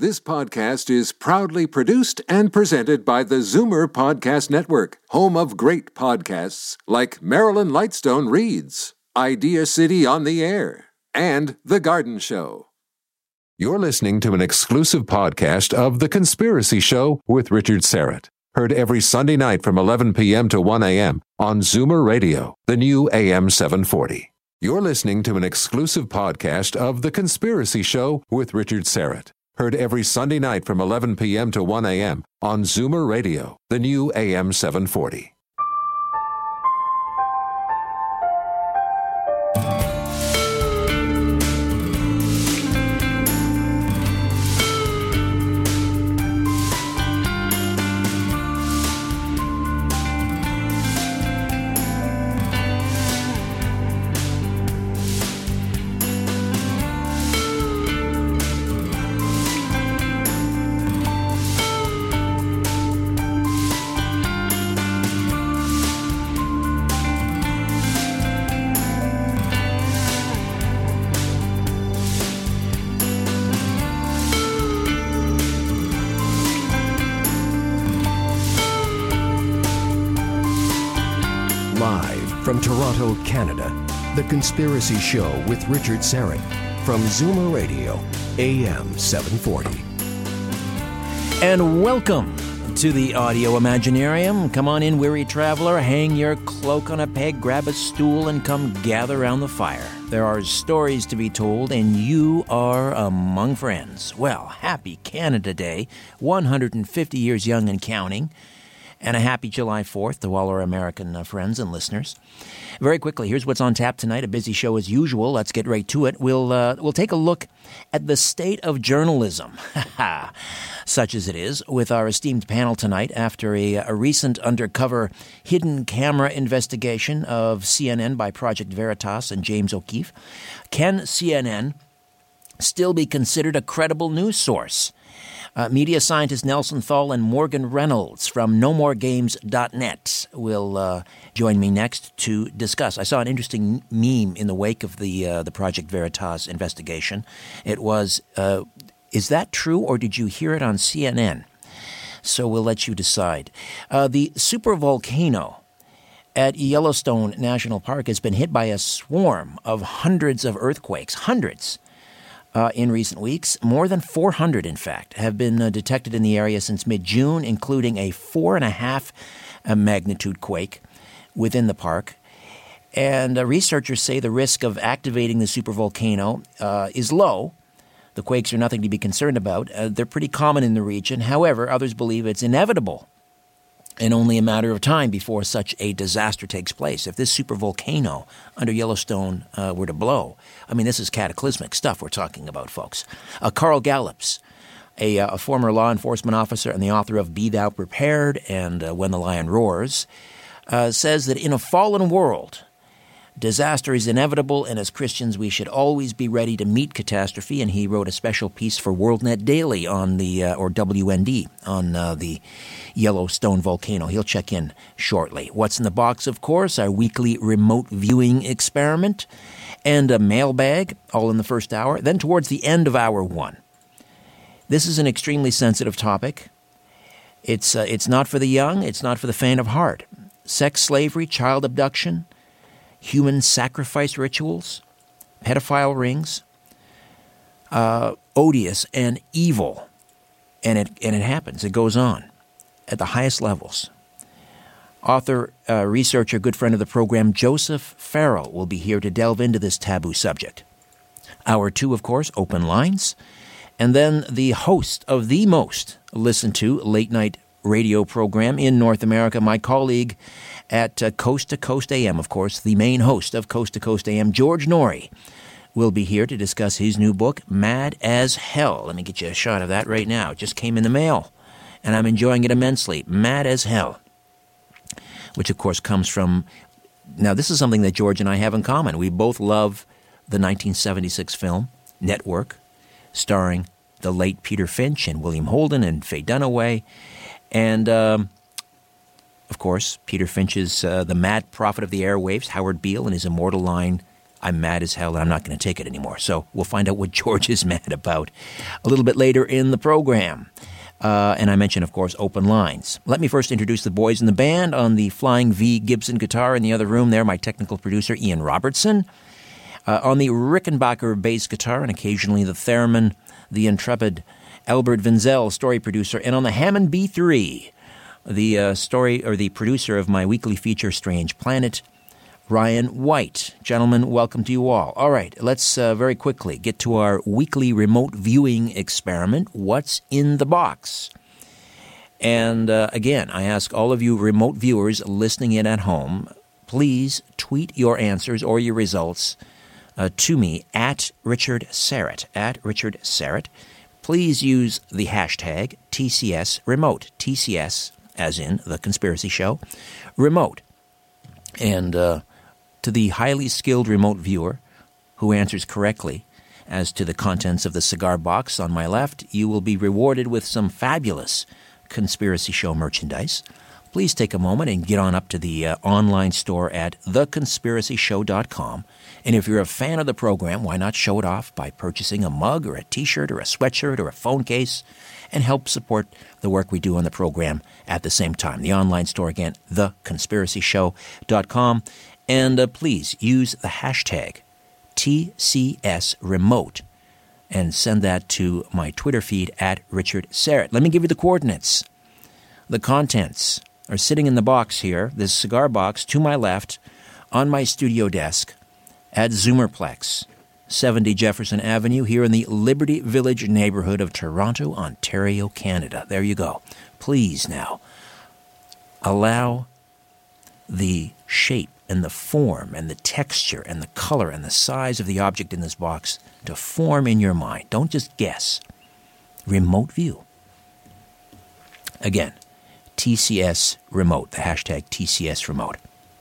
This podcast is proudly produced and presented by the Zoomer Podcast Network, home of great podcasts like Marilyn Lightstone Reads, Idea City on the Air, and The Garden Show. You're listening to an exclusive podcast of The Conspiracy Show with Richard Syrett. Heard every Sunday night from 11 p.m. to 1 a.m. on Zoomer Radio, the new AM 740. You're listening to an exclusive podcast of The Conspiracy Show with Richard Syrett. Heard every Sunday night from 11 p.m. to 1 a.m. on Zoomer Radio, the new AM 740. From Toronto, Canada, The Conspiracy Show with Richard Syrett from Zoomer Radio, AM 740. And welcome to the Audio Imaginarium. Come on in, weary traveler, hang your cloak on a peg, grab a stool, and come gather around the fire. There are stories to be told, and you are among friends. Well, happy Canada Day, 150 years young and counting. And a happy July 4th to all our American friends and listeners. Very quickly, here's what's on tap tonight. A busy show as usual. Let's get right to it. We'll take a look at the state of journalism, such as it is, with our esteemed panel tonight after a recent undercover hidden camera investigation of CNN by Project Veritas and James O'Keefe. Can CNN still be considered a credible news source? Media scientist Nelson Thall and Morgan Reynolds from NoMoreGames.net will join me next to discuss. I saw an interesting meme in the wake of the Project Veritas investigation. It was, is that true or did you hear it on CNN? So we'll let you decide. The supervolcano at Yellowstone National Park has been hit by a swarm of hundreds of earthquakes, hundreds. In recent weeks. More than 400, in fact, have been detected in the area since mid-June, including a 4.5 magnitude quake within the park. And researchers say the risk of activating the supervolcano is low. The quakes are nothing to be concerned about. They're pretty common in the region. However, others believe it's inevitable and only a matter of time before such a disaster takes place. If this supervolcano under Yellowstone were to blow, I mean, this is cataclysmic stuff we're talking about, folks. Carl Gallups, a former law enforcement officer and the author of Be Thou Prepared and When the Lion Roars, says that in a fallen world, disaster is inevitable, and as Christians, we should always be ready to meet catastrophe. And he wrote a special piece for WorldNet Daily on or WND, on the Yellowstone volcano. He'll check in shortly. What's in the box, of course, our weekly remote viewing experiment, and a mailbag, all in the first hour. Then towards the end of hour one. This is an extremely sensitive topic. It's not for the young. It's not for the faint of heart. Sex slavery, child abduction, human sacrifice rituals, pedophile rings, odious and evil. And it happens. It goes on at the highest levels. Author, researcher, good friend of the program, Joseph Farrell, will be here to delve into this taboo subject. Hour two, of course, open lines. And then the host of the most listened to late-night radio program in North America, my colleague at Coast to Coast AM, of course, the main host of Coast to Coast AM, George Noory, will be here to discuss his new book, Mad as Hell. Let me get you a shot of that right now. It just came in the mail, and I'm enjoying it immensely. Mad as Hell, which, of course, comes from... Now, this is something that George and I have in common. We both love the 1976 film, Network, starring the late Peter Finch and William Holden and Faye Dunaway. And, of course, Peter Finch's The Mad Prophet of the Airwaves, Howard Beale, and his immortal line, I'm mad as hell and I'm not going to take it anymore. So we'll find out what George is mad about a little bit later in the program. And I mentioned, of course, open lines. Let me first introduce the boys in the band. On the Flying V Gibson guitar in the other room there, my technical producer, Ian Robertson. On the Rickenbacker bass guitar and occasionally the theremin, the intrepid Albert Vinzel, story producer. And on the Hammond B3, the producer of my weekly feature, Strange Planet, Ryan White. Gentlemen, welcome to you all. All right, let's very quickly get to our weekly remote viewing experiment. What's in the box? And again, I ask all of you remote viewers listening in at home, please tweet your answers or your results to me at Richard Syrett, Please use the hashtag TCS Remote, TCS as in The Conspiracy Show, Remote. And to the highly skilled remote viewer who answers correctly as to the contents of the cigar box on my left, you will be rewarded with some fabulous Conspiracy Show merchandise. Please take a moment and get on up to the online store at theconspiracyshow.com. And if you're a fan of the program, why not show it off by purchasing a mug or a T-shirt or a sweatshirt or a phone case and help support the work we do on the program at the same time. The online store, again, theconspiracyshow.com. And please use the hashtag TCSRemote and send that to my Twitter feed at Richard Syrett. Let me give you the coordinates. The contents are sitting in the box here, this cigar box to my left, on my studio desk at Zoomerplex, 70 Jefferson Avenue, here in the Liberty Village neighborhood of Toronto, Ontario, Canada. There you go. Please now, allow the shape and the form and the texture and the color and the size of the object in this box to form in your mind. Don't just guess. Remote view. Again, TCS Remote, the hashtag TCS Remote.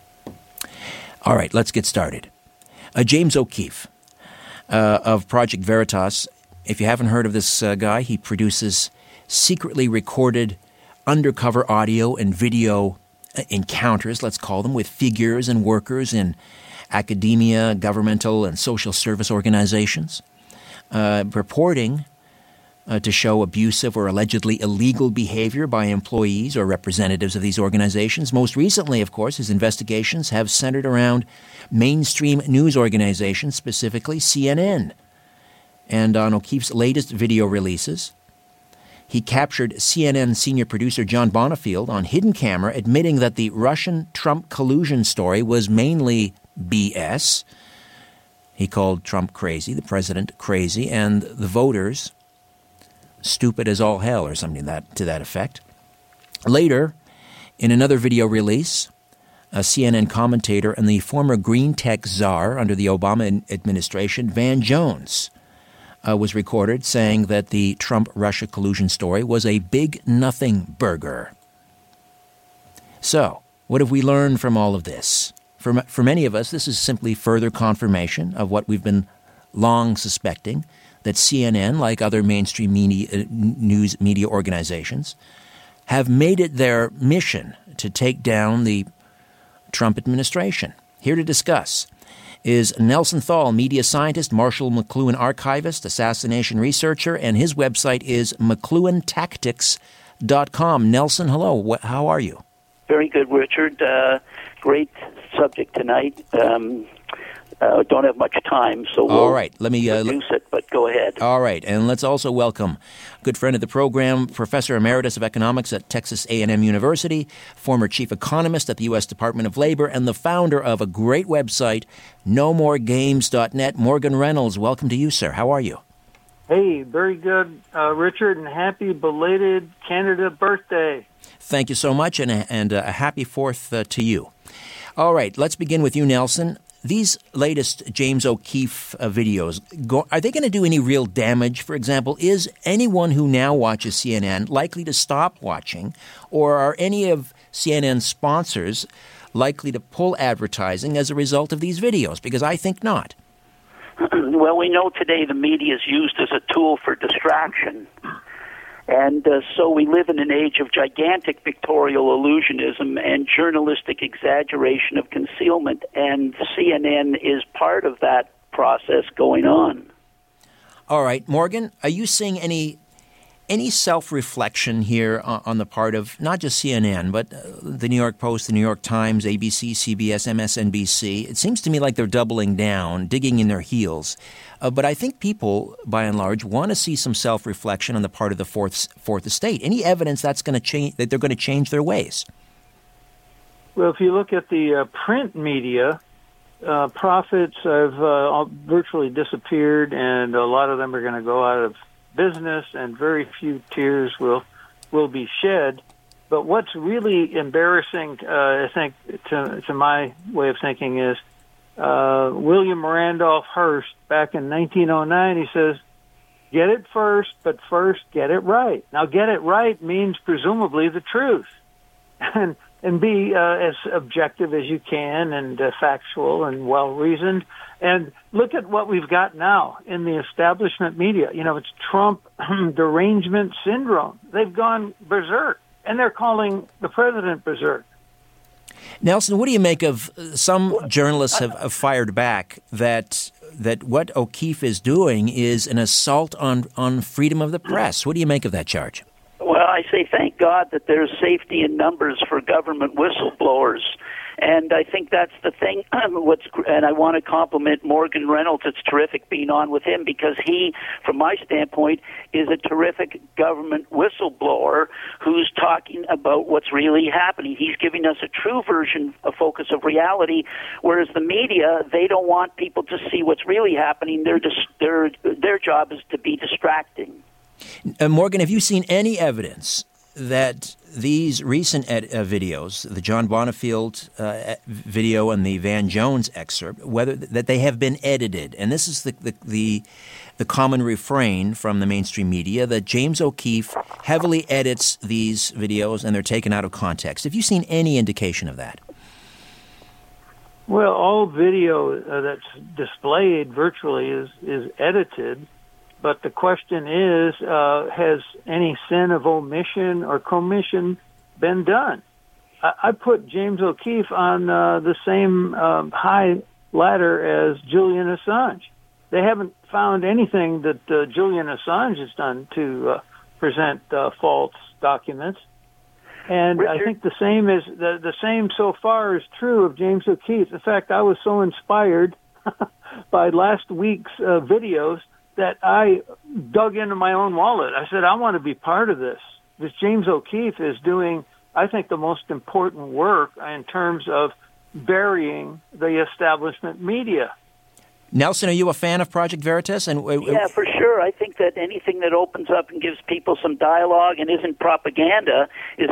All right, let's get started. James O'Keefe of Project Veritas. If you haven't heard of this guy, he produces secretly recorded undercover audio and video encounters, let's call them, with figures and workers in academia, governmental, and social service organizations, reporting to show abusive or allegedly illegal behavior by employees or representatives of these organizations. Most recently, of course, his investigations have centered around mainstream news organizations, specifically CNN. And on O'Keefe's latest video releases, he captured CNN senior producer John Bonifield on hidden camera admitting that the Russian Trump collusion story was mainly BS. He called Trump crazy, the president crazy, and the voters stupid as all hell, or something to that effect. Later, in another video release, a CNN commentator and the former green tech czar under the Obama administration, Van Jones, was recorded saying that the Trump-Russia collusion story was a big nothing burger. So, what have we learned from all of this? For many of us, this is simply further confirmation of what we've been long suspecting, that CNN, like other mainstream news media organizations, have made it their mission to take down the Trump administration. Here to discuss is Nelson Thal, media scientist, Marshall McLuhan archivist, assassination researcher, and his website is McLuhanTactics.com. Nelson, hello. How are you? Very good, Richard. Great subject tonight. Don't have much time, so we'll all right. Let me reduce it, but go ahead. All right, and let's also welcome a good friend of the program, Professor Emeritus of Economics at Texas A&M University, former chief economist at the U.S. Department of Labor, and the founder of a great website, NoMoreGames.net, Morgan Reynolds. Welcome to you, sir. How are you? Hey, very good, Richard, and happy belated Canada birthday. Thank you so much, and a happy 4th to you. All right, let's begin with you, Nelson. These latest James O'Keefe videos, are they going to do any real damage? For example, is anyone who now watches CNN likely to stop watching, or are any of CNN's sponsors likely to pull advertising as a result of these videos? Because I think not. Well, we know today the media is used as a tool for distraction. And so we live in an age of gigantic pictorial illusionism and journalistic exaggeration of concealment, and CNN is part of that process going on. All right, Morgan, are you seeing any self-reflection here on the part of not just CNN, but the New York Post, the New York Times, ABC, CBS, MSNBC? It seems to me like they're doubling down, digging in their heels. But I think people, by and large, want to see some self-reflection on the part of the Fourth Estate. Any evidence that's going to change, that they're going to change their ways? Well, if you look at the print media, profits have virtually disappeared, and a lot of them are going to go out of business, and very few tears will be shed. But what's really embarrassing, I think, to my way of thinking, is William Randolph Hearst back in 1909. He says, "Get it first, but first get it right." Now, get it right means presumably the truth, and be as objective as you can, and factual and well-reasoned. And look at what we've got now in the establishment media. You know, it's Trump derangement syndrome. They've gone berserk, and they're calling the president berserk. Nelson, what do you make of some journalists have fired back that what O'Keefe is doing is an assault on freedom of the press? What do you make of that charge? Well, I say thank God that there's safety in numbers for government whistleblowers. And I think that's the thing. And I want to compliment Morgan Reynolds. It's terrific being on with him, because he, from my standpoint, is a terrific government whistleblower who's talking about what's really happening. He's giving us a true version, a focus of reality, whereas the media, they don't want people to see what's really happening. Their job is to be distracting. Morgan, have you seen any evidence that these recent videos, the John Bonifield video and the Van Jones excerpt, whether that they have been edited? And this is the common refrain from the mainstream media, that James O'Keefe heavily edits these videos and they're taken out of context. Have you seen any indication of that? Well, all video that's displayed virtually is edited. But the question is, has any sin of omission or commission been done? I put James O'Keefe on the same high ladder as Julian Assange. They haven't found anything that Julian Assange has done to present false documents. And Richard? I think the same is the same so far is true of James O'Keefe. In fact, I was so inspired by last week's videos that I dug into my own wallet. I said, I want to be part of this. This James O'Keefe is doing, I think, the most important work in terms of burying the establishment media. Nelson, are you a fan of Project Veritas? Yeah, for sure. I think that anything that opens up and gives people some dialogue and isn't propaganda is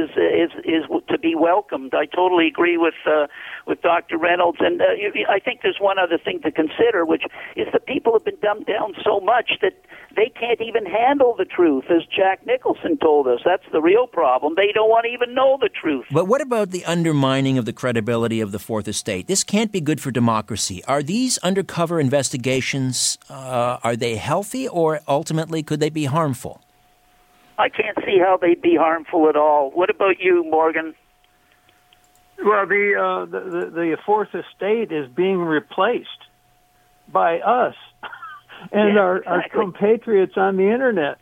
to be welcomed. I totally agree with Dr. Reynolds, and I think there's one other thing to consider, which is that people have been dumbed down so much that they can't even handle the truth, as Jack Nicholson told us. That's the real problem. They don't want to even know the truth. But what about the undermining of the credibility of the Fourth Estate? This can't be good for democracy. Are these undercover investigations, are they healthy, or ultimately could they be harmful? I can't see how they'd be harmful at all. What about you, Morgan? Well, the Fourth Estate is being replaced by us and our compatriots on the internet.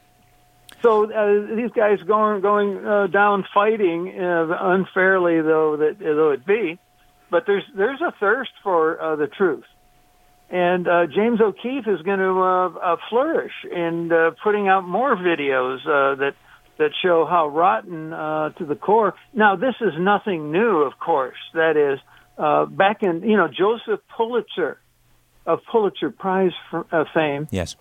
So these guys going down fighting unfairly, though it be, but there's a thirst for the truth. And James O'Keefe is going to flourish in putting out more videos that show how rotten to the core. Now, this is nothing new, of course. That is, back in Joseph Pulitzer of Pulitzer Prize fame. Yes,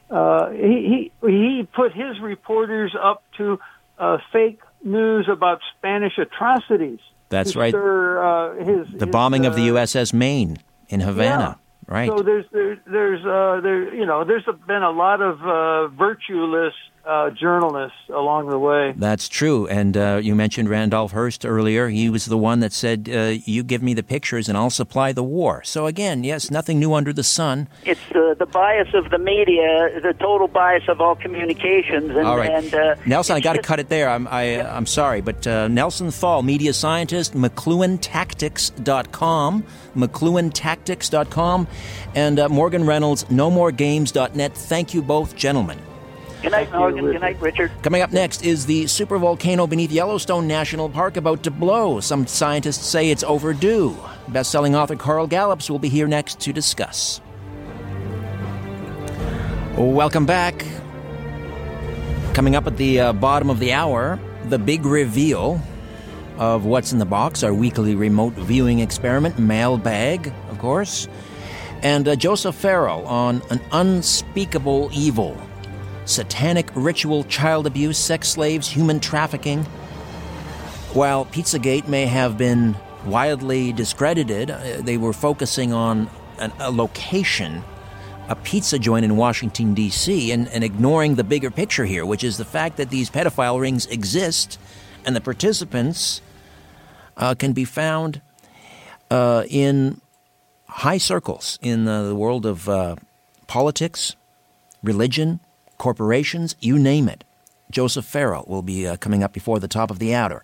he put his reporters up to fake news about Spanish atracities. That's right. The bombing of the USS Maine in Havana. Yeah. Right. So there's been a lot of virtueless journalists along the way. That's true. And you mentioned Randolph Hearst earlier. He was the one that said, you give me the pictures and I'll supply the war. So again, yes, nothing new under the sun. It's the the bias of the media, the total bias of all communications. And, all right. Nelson, I got to just cut it there. I'm sorry, but Nelson Thal, media scientist, McLuhanTactics.com, McLuhanTactics.com, and Morgan Reynolds, NoMoreGames.net. Thank you both, gentlemen. Good night, Morgan. Good night, Richard. Coming up next is the supervolcano beneath Yellowstone National Park about to blow. Some scientists say it's overdue. Best-selling author Carl Gallups will be here next to discuss. Welcome back. Coming up at the bottom of the hour, the big reveal of what's in the box, our weekly remote viewing experiment, Mailbag, of course, and Joseph Farrell on an unspeakable evil. Satanic ritual, child abuse, sex slaves, human trafficking. While Pizzagate may have been wildly discredited, they were focusing on a location, a pizza joint in Washington, D.C., and ignoring the bigger picture here, which is the fact that these pedophile rings exist and the participants can be found in high circles in the world of politics, religion, corporations, you name it. Joseph Farrell will be coming up before the top of the hour.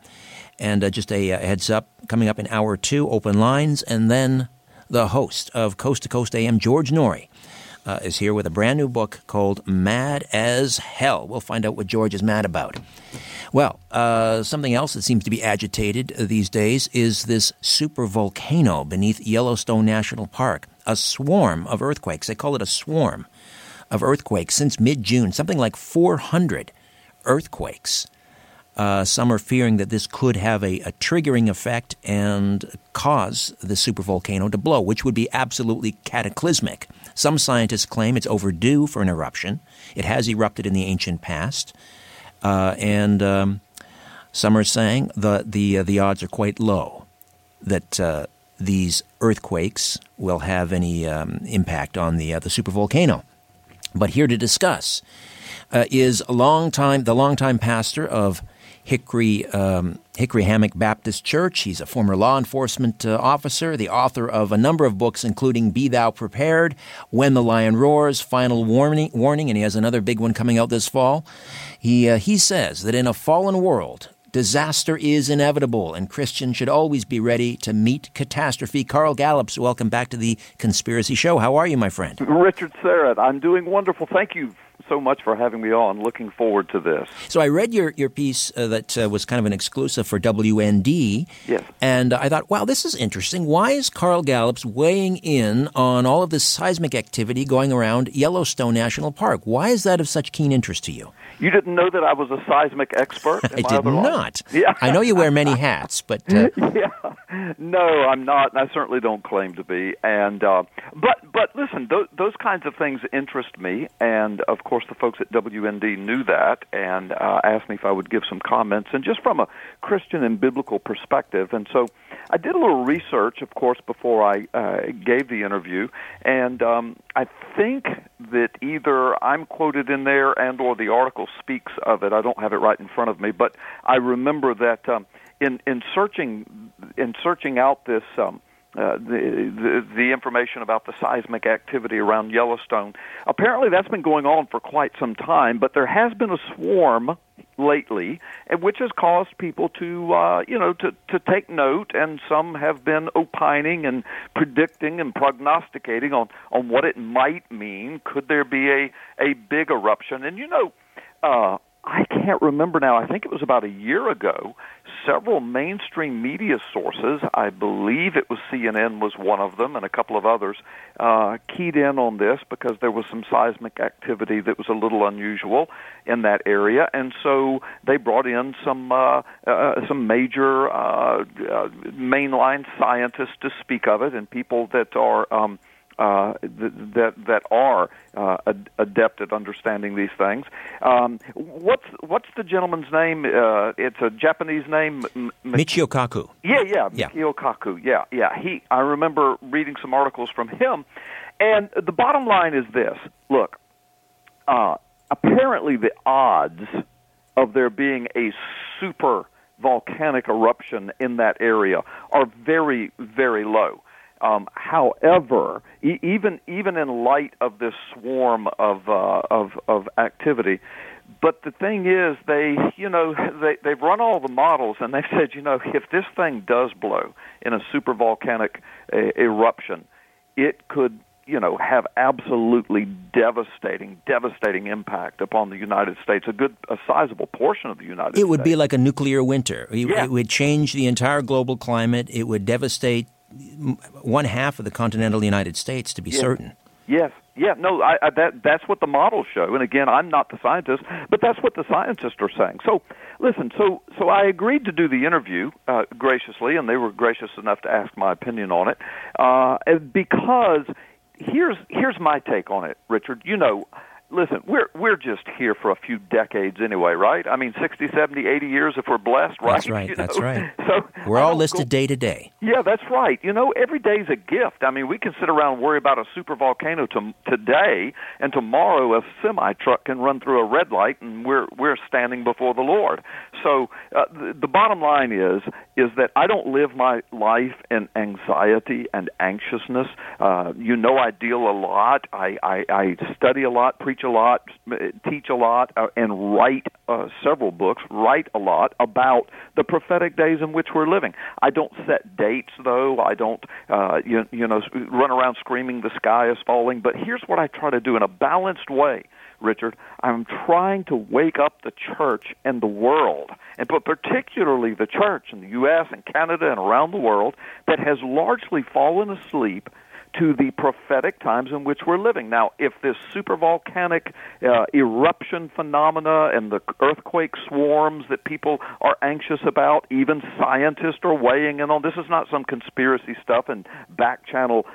And just a heads up, coming up in hour 2, open lines, and then the host of Coast to Coast AM, George Norrie, is here with a brand new book called Mad as Hell. We'll find out what George is mad about. Well, something else that seems to be agitated these days is this supervolcano beneath Yellowstone National Park. A swarm of earthquakes. They call it a swarm of earthquakes since mid-June, something like 400 earthquakes. Some are fearing that this could have a triggering effect and cause the supervolcano to blow, which would be absolutely cataclysmic. Some scientists claim it's overdue for an eruption. It has erupted in the ancient past. And some are saying the odds are quite low that these earthquakes will have any impact on the supervolcano. But here to discuss is the longtime pastor of Hickory Hammock Baptist Church. He's a former law enforcement officer, the author of a number of books, including Be Thou Prepared, When the Lion Roars, Final Warning, and he has another big one coming out this fall. He says that in a fallen world, disaster is inevitable, and Christians should always be ready to meet catastrophe. Carl Gallups, welcome back to the Conspiracy Show. How are you, my friend? Richard Serrett, I'm doing wonderful. Thank you so much for having me on. Looking forward to this. So I read your piece that was kind of an exclusive for WND. Yes. And I thought, wow, this is interesting. Why is Carl Gallups weighing in on all of this seismic activity going around Yellowstone National Park? Why is that of such keen interest to you? You didn't know that I was a seismic expert? I did not. Yeah. I know you wear many hats, but... Yeah. No, I'm not, and I certainly don't claim to be. And but listen, those kinds of things interest me, and of course the folks at WND knew that and asked me if I would give some comments, and just from a Christian and biblical perspective. And so I did a little research, of course, before I gave the interview, and I think that either I'm quoted in there and or the article speaks of it. I don't have it right in front of me, but I remember that in searching out this the information about the seismic activity around Yellowstone, apparently that's been going on for quite some time, but there has been a swarm lately, which has caused people to take note, and some have been opining and predicting and prognosticating on what it might mean. Could there be a big eruption? And I can't remember now. I think it was about a year ago, several mainstream media sources, I believe it was CNN was one of them and a couple of others, keyed in on this because there was some seismic activity that was a little unusual in that area. And so they brought in some major mainline scientists to speak of it, and people that are that are adept at understanding these things. What's the gentleman's name? It's a Japanese name. Michio Kaku. Yeah. Michio Kaku. Yeah. I remember reading some articles from him, and the bottom line is this: look, apparently the odds of there being a super volcanic eruption in that area are very, very low. However, even in light of this swarm of activity, but the thing is, they've run all the models, and they've said, if this thing does blow in a supervolcanic eruption, it could have absolutely devastating impact upon the United States, a sizable portion of the United States. It would be like a nuclear winter. It would change the entire global climate. It would devastate one half of the continental United States, to be certain. Yes. Yeah, no, that's what the models show. And again, I'm not the scientist, but that's what the scientists are saying. So, listen, so I agreed to do the interview graciously, and they were gracious enough to ask my opinion on it, because here's my take on it, Richard. Listen, we're just here for a few decades anyway, right? I mean, 60, 70, 80 years if we're blessed, right? That's right, that's right. So we're all listed day to day. Yeah, that's right. Every day's a gift. I mean, we can sit around and worry about a supervolcano today, and tomorrow a semi-truck can run through a red light, and we're standing before the Lord. So the bottom line is that I don't live my life in anxiety and anxiousness. I deal a lot. I study a lot, preach a lot, teach a lot, and write several books, write a lot about the prophetic days in which we're living. I don't set dates, though. I don't, run around screaming the sky is falling. But here's what I try to do in a balanced way, Richard. I'm trying to wake up the church and the world, but particularly the church in the U.S. and Canada and around the world that has largely fallen asleep to the prophetic times in which we're living. Now, if this supervolcanic eruption phenomena and the earthquake swarms that people are anxious about, even scientists are weighing in on, this is not some conspiracy stuff and back channel,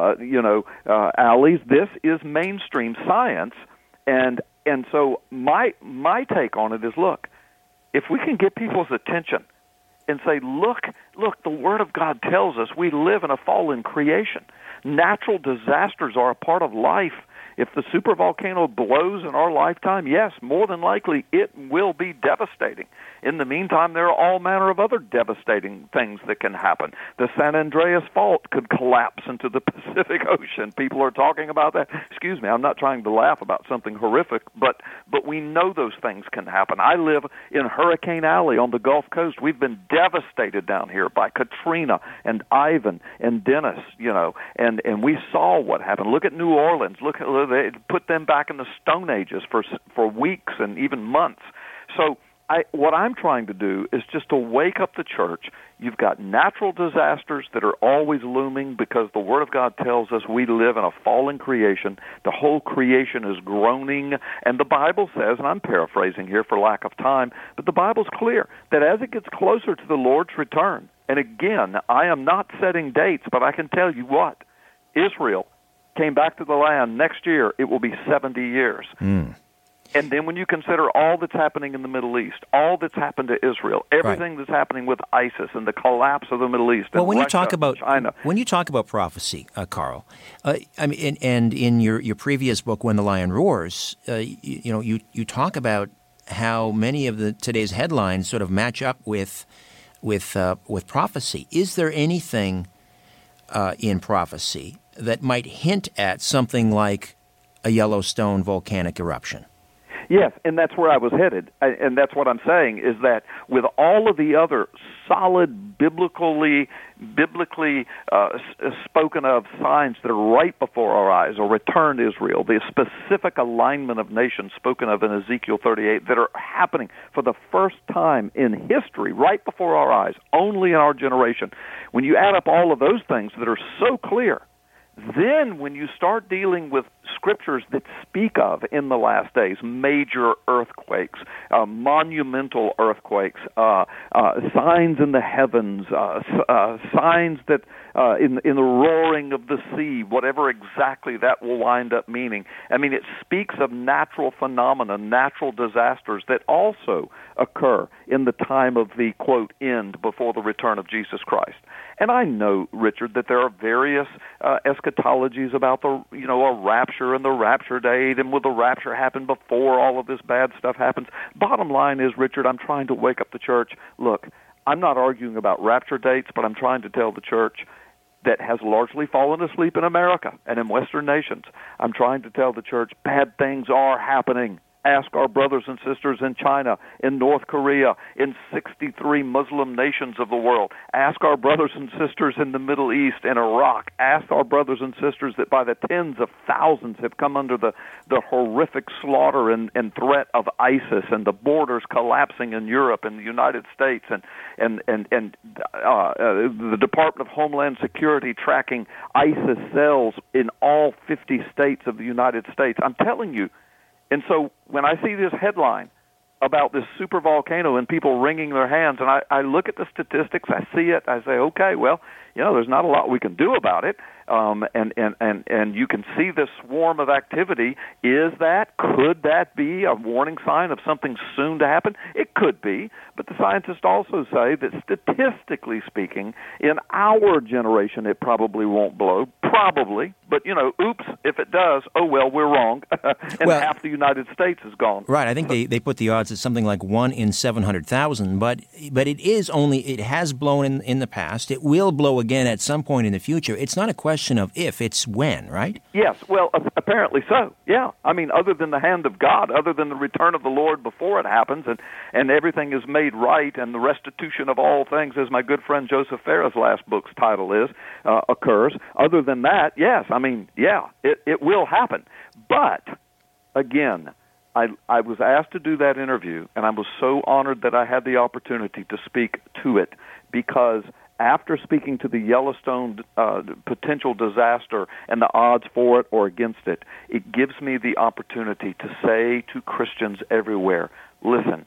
alleys. This is mainstream science, and so my take on it is, look, if we can get people's attention and say, look, the Word of God tells us we live in a fallen creation. Natural disasters are a part of life. If the supervolcano blows in our lifetime, yes, more than likely it will be devastating. In the meantime, there are all manner of other devastating things that can happen. The San Andreas Fault could collapse into the Pacific Ocean. People are talking about that. Excuse me, I'm not trying to laugh about something horrific, but we know those things can happen. I live in Hurricane Alley on the Gulf Coast. We've been devastated down here by Katrina and Ivan and Dennis, and we saw what happened. Look at New Orleans. They put them back in the Stone Ages for weeks and even months. So what I'm trying to do is just to wake up the church. You've got natural disasters that are always looming because the Word of God tells us we live in a fallen creation. The whole creation is groaning. And the Bible says, and I'm paraphrasing here for lack of time, but the Bible's clear that as it gets closer to the Lord's return, and again, I am not setting dates, but I can tell you what, Israel came back to the land next year, it will be 70 years. And then when you consider all that's happening in the Middle East, all that's happened to Israel, everything that's happening with ISIS and the collapse of the Middle East, well, when Russia, you talk about China. When you talk about prophecy, Carl, and in your previous book, When the Lion Roars, you talk about how many of today's headlines sort of match up with prophecy. Is there anything in prophecy that might hint at something like a Yellowstone volcanic eruption? Yes, and that's where I was headed. And that's what I'm saying, is that with all of the other solid, biblically spoken of signs that are right before our eyes, or returned Israel, the specific alignment of nations spoken of in Ezekiel 38 that are happening for the first time in history, right before our eyes, only in our generation. When you add up all of those things that are so clear, then when you start dealing with scriptures that speak of, in the last days, major earthquakes, monumental earthquakes, signs in the heavens, signs that in the roaring of the sea, whatever exactly that will wind up meaning. I mean, it speaks of natural phenomena, natural disasters that also occur in the time of the, quote, end before the return of Jesus Christ. And I know, Richard, that there are various eschatologies about a rapture and the rapture date, and will the rapture happen before all of this bad stuff happens? Bottom line is, Richard, I'm trying to wake up the church. Look, I'm not arguing about rapture dates, but I'm trying to tell the church, that has largely fallen asleep in America and in Western nations. I'm trying to tell the church bad things are happening. Ask our brothers and sisters in China, in North Korea, in 63 Muslim nations of the world. Ask our brothers and sisters in the Middle East, in Iraq. Ask our brothers and sisters that by the tens of thousands have come under the horrific slaughter and threat of ISIS, and the borders collapsing in Europe and the United States, and the Department of Homeland Security tracking ISIS cells in all 50 states of the United States. I'm telling you. And so when I see this headline about this super volcano and people wringing their hands, and I look at the statistics, I see it, I say, okay, well, there's not a lot we can do about it. And you can see this swarm of activity. Could that be a warning sign of something soon to happen? It could be, but the scientists also say that statistically speaking, in our generation, it probably won't blow. Probably, but oops, if it does, oh well, we're wrong, and half the United States is gone. Right, I think they put the odds at something like 1 in 700,000, but it has blown in the past. It will blow again at some point in the future. It's not a question of if, it's when, right? Yes, well, apparently so, yeah. I mean, other than the hand of God, other than the return of the Lord before it happens, and everything is made right, and the restitution of all things, as my good friend Joseph Farah's last book's title is, occurs, other than that, yes, I mean, yeah, it will happen. But, again, I was asked to do that interview, and I was so honored that I had the opportunity to speak to it, because after speaking to the Yellowstone potential disaster and the odds for it or against it, it gives me the opportunity to say to Christians everywhere, listen,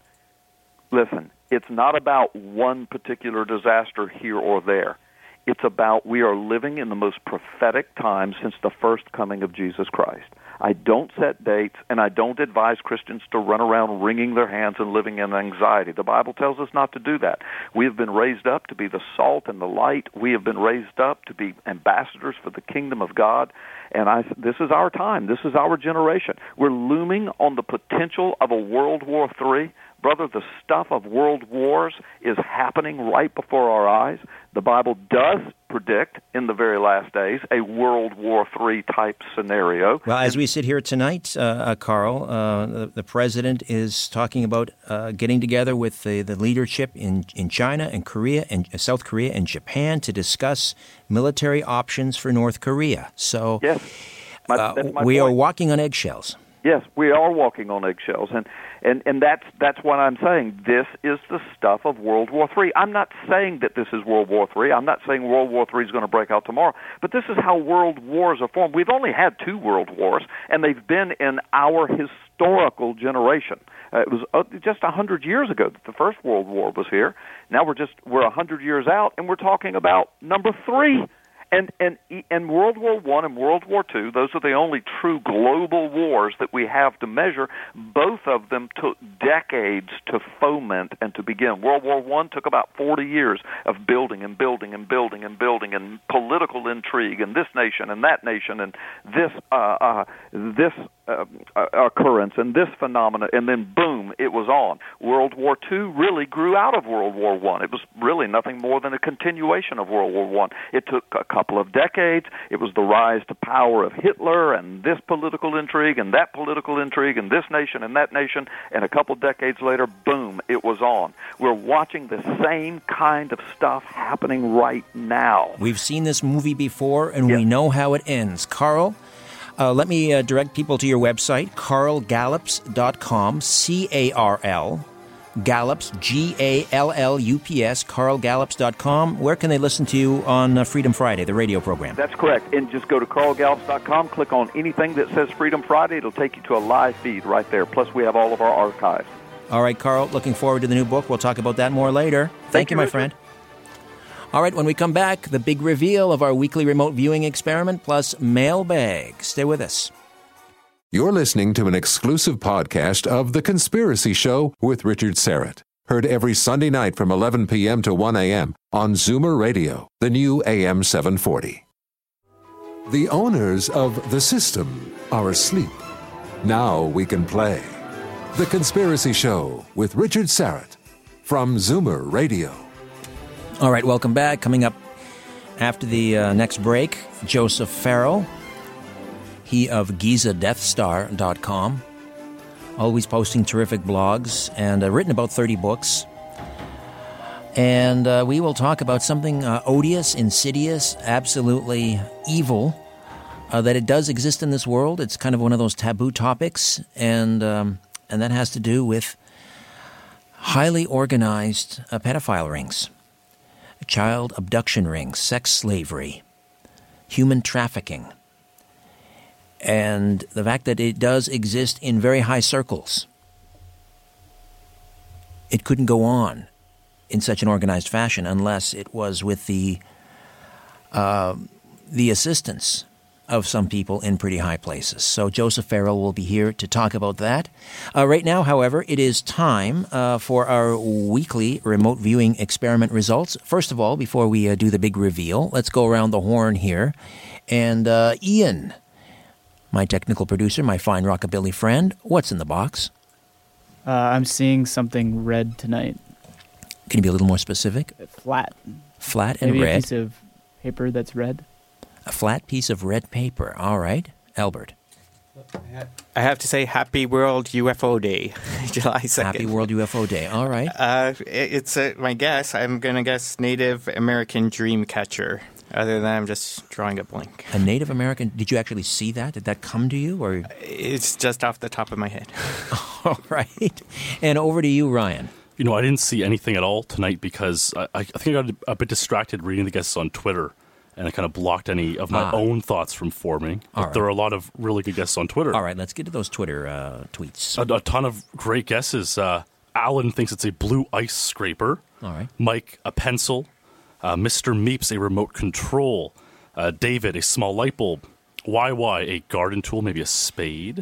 it's not about one particular disaster here or there. It's about we are living in the most prophetic time since the first coming of Jesus Christ. I don't set dates, and I don't advise Christians to run around wringing their hands and living in anxiety. The Bible tells us not to do that. We have been raised up to be the salt and the light. We have been raised up to be ambassadors for the kingdom of God. And this is our time. This is our generation. We're looming on the potential of a World War III. Brother, the stuff of world wars is happening right before our eyes. The Bible does predict in the very last days a World War III type scenario. Well, as we sit here tonight, Carl, the president is talking about getting together with the leadership in China and Korea and South Korea and Japan to discuss military options for North Korea. So yes, we are walking on eggshells. Yes, we are walking on eggshells, and that's what I'm saying. This is the stuff of World War III. I'm not saying that this is World War III. I'm not saying World War III is going to break out tomorrow, but this is how world wars are formed. We've only had 2 world wars, and they've been in our historical generation. It was just 100 years ago that the First World War was here. Now we're 100 years out, and we're talking about number 3. And World War I and World War II, those are the only true global wars that we have to measure. Both of them took decades to foment and to begin. World War I took about 40 years of building and building and building and building and political intrigue and this nation and that nation and this occurrence and this phenomena, and then boom, it was on. World War II really grew out of World War I. It was really nothing more than a continuation of World War I. It took a couple of decades. It was the rise to power of Hitler and this political intrigue and that political intrigue and this nation and that nation, and a couple decades later, boom, it was on. We're watching the same kind of stuff happening right now. We've seen this movie before, and we know how it ends. Carl, let me direct people to your website, carlgallups.com, C-A-R-L, Gallups, G-A-L-L-U-P-S, carlgallups.com. Where can they listen to you on Freedom Friday, the radio program? That's correct. And just go to carlgallups.com, click on anything that says Freedom Friday. It'll take you to a live feed right there. Plus, we have all of our archives. All right, Carl, looking forward to the new book. We'll talk about that more later. Thank you, my friend. All right, when we come back, the big reveal of our weekly remote viewing experiment plus mailbag. Stay with us. You're listening to an exclusive podcast of The Conspiracy Show with Richard Syrett. Heard every Sunday night from 11 p.m. to 1 a.m. on Zoomer Radio, the new AM 740. The owners of the system are asleep. Now we can play. The Conspiracy Show with Richard Syrett from Zoomer Radio. All right, welcome back. Coming up After the next break, Joseph Farrell, he of GizaDeathStar.com, always posting terrific blogs and written about 30 books. And we will talk about something odious, insidious, absolutely evil, that it does exist in this world. It's kind of one of those taboo topics, and that has to do with highly organized pedophile rings, child abduction rings, sex slavery, human trafficking, and the fact that it does exist in very high circles. It couldn't go on in such an organized fashion unless it was with the assistance of some people in pretty high places. So Joseph Farrell will be here to talk about that. Right now, however, it is time for our weekly remote viewing experiment results. First of all, before we do the big reveal, let's go around the horn here. And Ian, my technical producer, my fine rockabilly friend, what's in the box? I'm seeing something red tonight. Can you be a little more specific? Flat. Flat and Maybe red. A piece of paper that's red. A flat piece of red paper. All right. Albert. I have to say Happy World UFO Day, July 2nd. Happy World UFO Day. All right. It's my guess. I'm going to guess Native American dream catcher. Other than that, I'm just drawing a blank. A Native American. Did you actually see that? Did that come to you? Or it's just off the top of my head. All right. And over to you, Ryan. You know, I didn't see anything at all tonight because I think I got a bit distracted reading the guests on Twitter, and I kind of blocked any of my own thoughts from forming. But there are a lot of really good guests on Twitter. All right, let's get to those Twitter tweets. A ton of great guesses. Alan thinks it's a blue ice scraper. All right. Mike, a pencil. Mr. Meeps, a remote control. David, a small light bulb. YY, a garden tool, maybe a spade.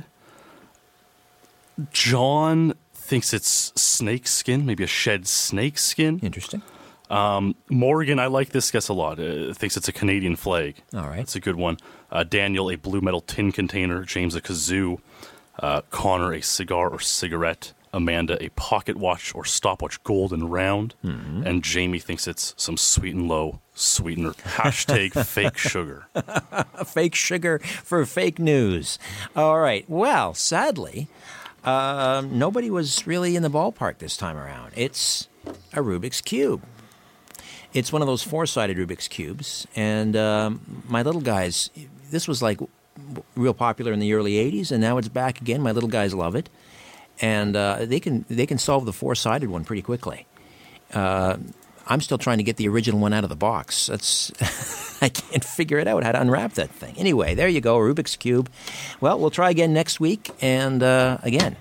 John thinks it's snake skin, maybe a shed snake skin. Interesting. Morgan, I like this guess a lot. Thinks it's a Canadian flag. All right. That's a good one. Daniel, a blue metal tin container. James, a kazoo. Connor, a cigar or cigarette. Amanda, a pocket watch or stopwatch, golden round. Mm-hmm. And Jamie thinks it's some sweet and low sweetener. Hashtag fake sugar. Fake sugar for fake news. All right. Well, sadly, nobody was really in the ballpark this time around. It's a Rubik's Cube. It's one of those four-sided Rubik's Cubes. And my little guys, this was like real popular in the early 80s, and now it's back again. My little guys love it. And they can solve the four-sided one pretty quickly. I'm still trying to get the original one out of the box. I can't figure it out how to unwrap that thing. Anyway, there you go, Rubik's Cube. Well, we'll try again next week. And again,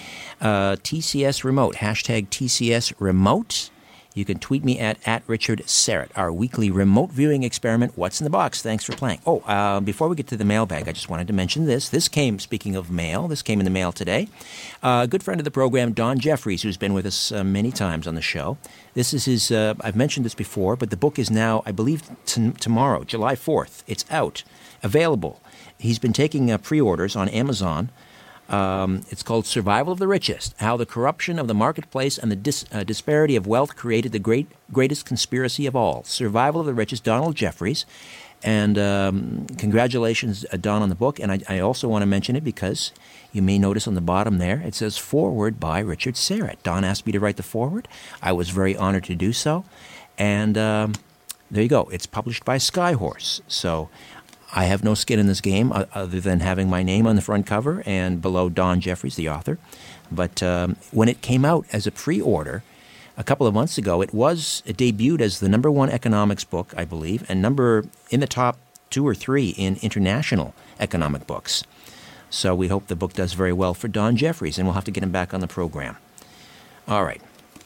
TCS Remote, hashtag TCS Remote. You can tweet me at Richard Serrett, our weekly remote viewing experiment, What's in the Box? Thanks for playing. Oh, before we get to the mailbag, I just wanted to mention this. This came, speaking of mail, this came in the mail today. A good friend of the program, Don Jeffries, who's been with us many times on the show. This is his, I've mentioned this before, but the book is now, I believe, tomorrow, July 4th. It's out, available. He's been taking pre-orders on Amazon. It's called Survival of the Richest, How the Corruption of the Marketplace and the Disparity of Wealth Created the Greatest Conspiracy of All. Survival of the Richest, Donald Jeffries. And congratulations, Don, on the book. And I also want to mention it because you may notice on the bottom there, it says Foreword by Richard Serrett. Don asked me to write the foreword. I was very honored to do so. And there you go. It's published by Skyhorse. So I have no skin in this game other than having my name on the front cover and below Don Jeffries, the author. But when it came out as a pre-order a couple of months ago, it debuted as the #1 economics book, I believe, and in the top 2 or 3 in international economic books. So we hope the book does very well for Don Jeffries, and we'll have to get him back on the program. All right.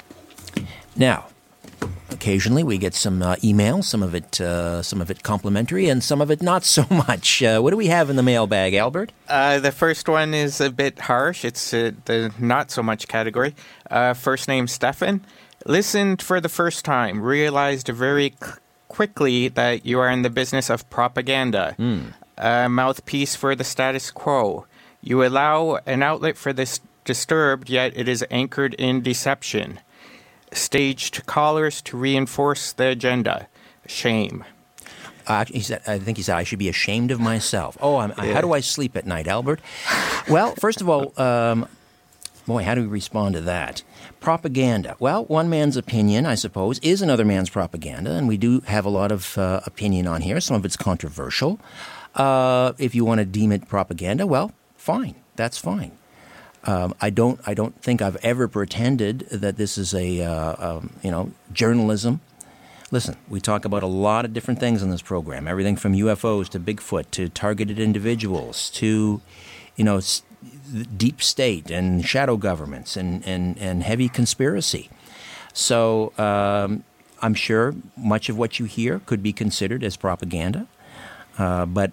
Now, occasionally we get some email, some of it complimentary, and some of it not so much. What do we have in the mailbag, Albert? The first one is a bit harsh. It's the not so much category. First name Stefan. Listened for the first time. Realized very quickly that you are in the business of propaganda. A mouthpiece for the status quo. You allow an outlet for this disturbed, yet it is anchored in deception. Staged callers to reinforce the agenda. Shame. I think he said, I should be ashamed of myself. Oh, how do I sleep at night, Albert? Well, first of all, boy, how do we respond to that? Propaganda. Well, one man's opinion, I suppose, is another man's propaganda, and we do have a lot of opinion on here. Some of it's controversial. If you want to deem it propaganda, well, fine. That's fine. I don't think I've ever pretended that this is journalism. Listen, we talk about a lot of different things in this program. Everything from UFOs to Bigfoot to targeted individuals to, deep state and shadow governments and heavy conspiracy. So I'm sure much of what you hear could be considered as propaganda. But,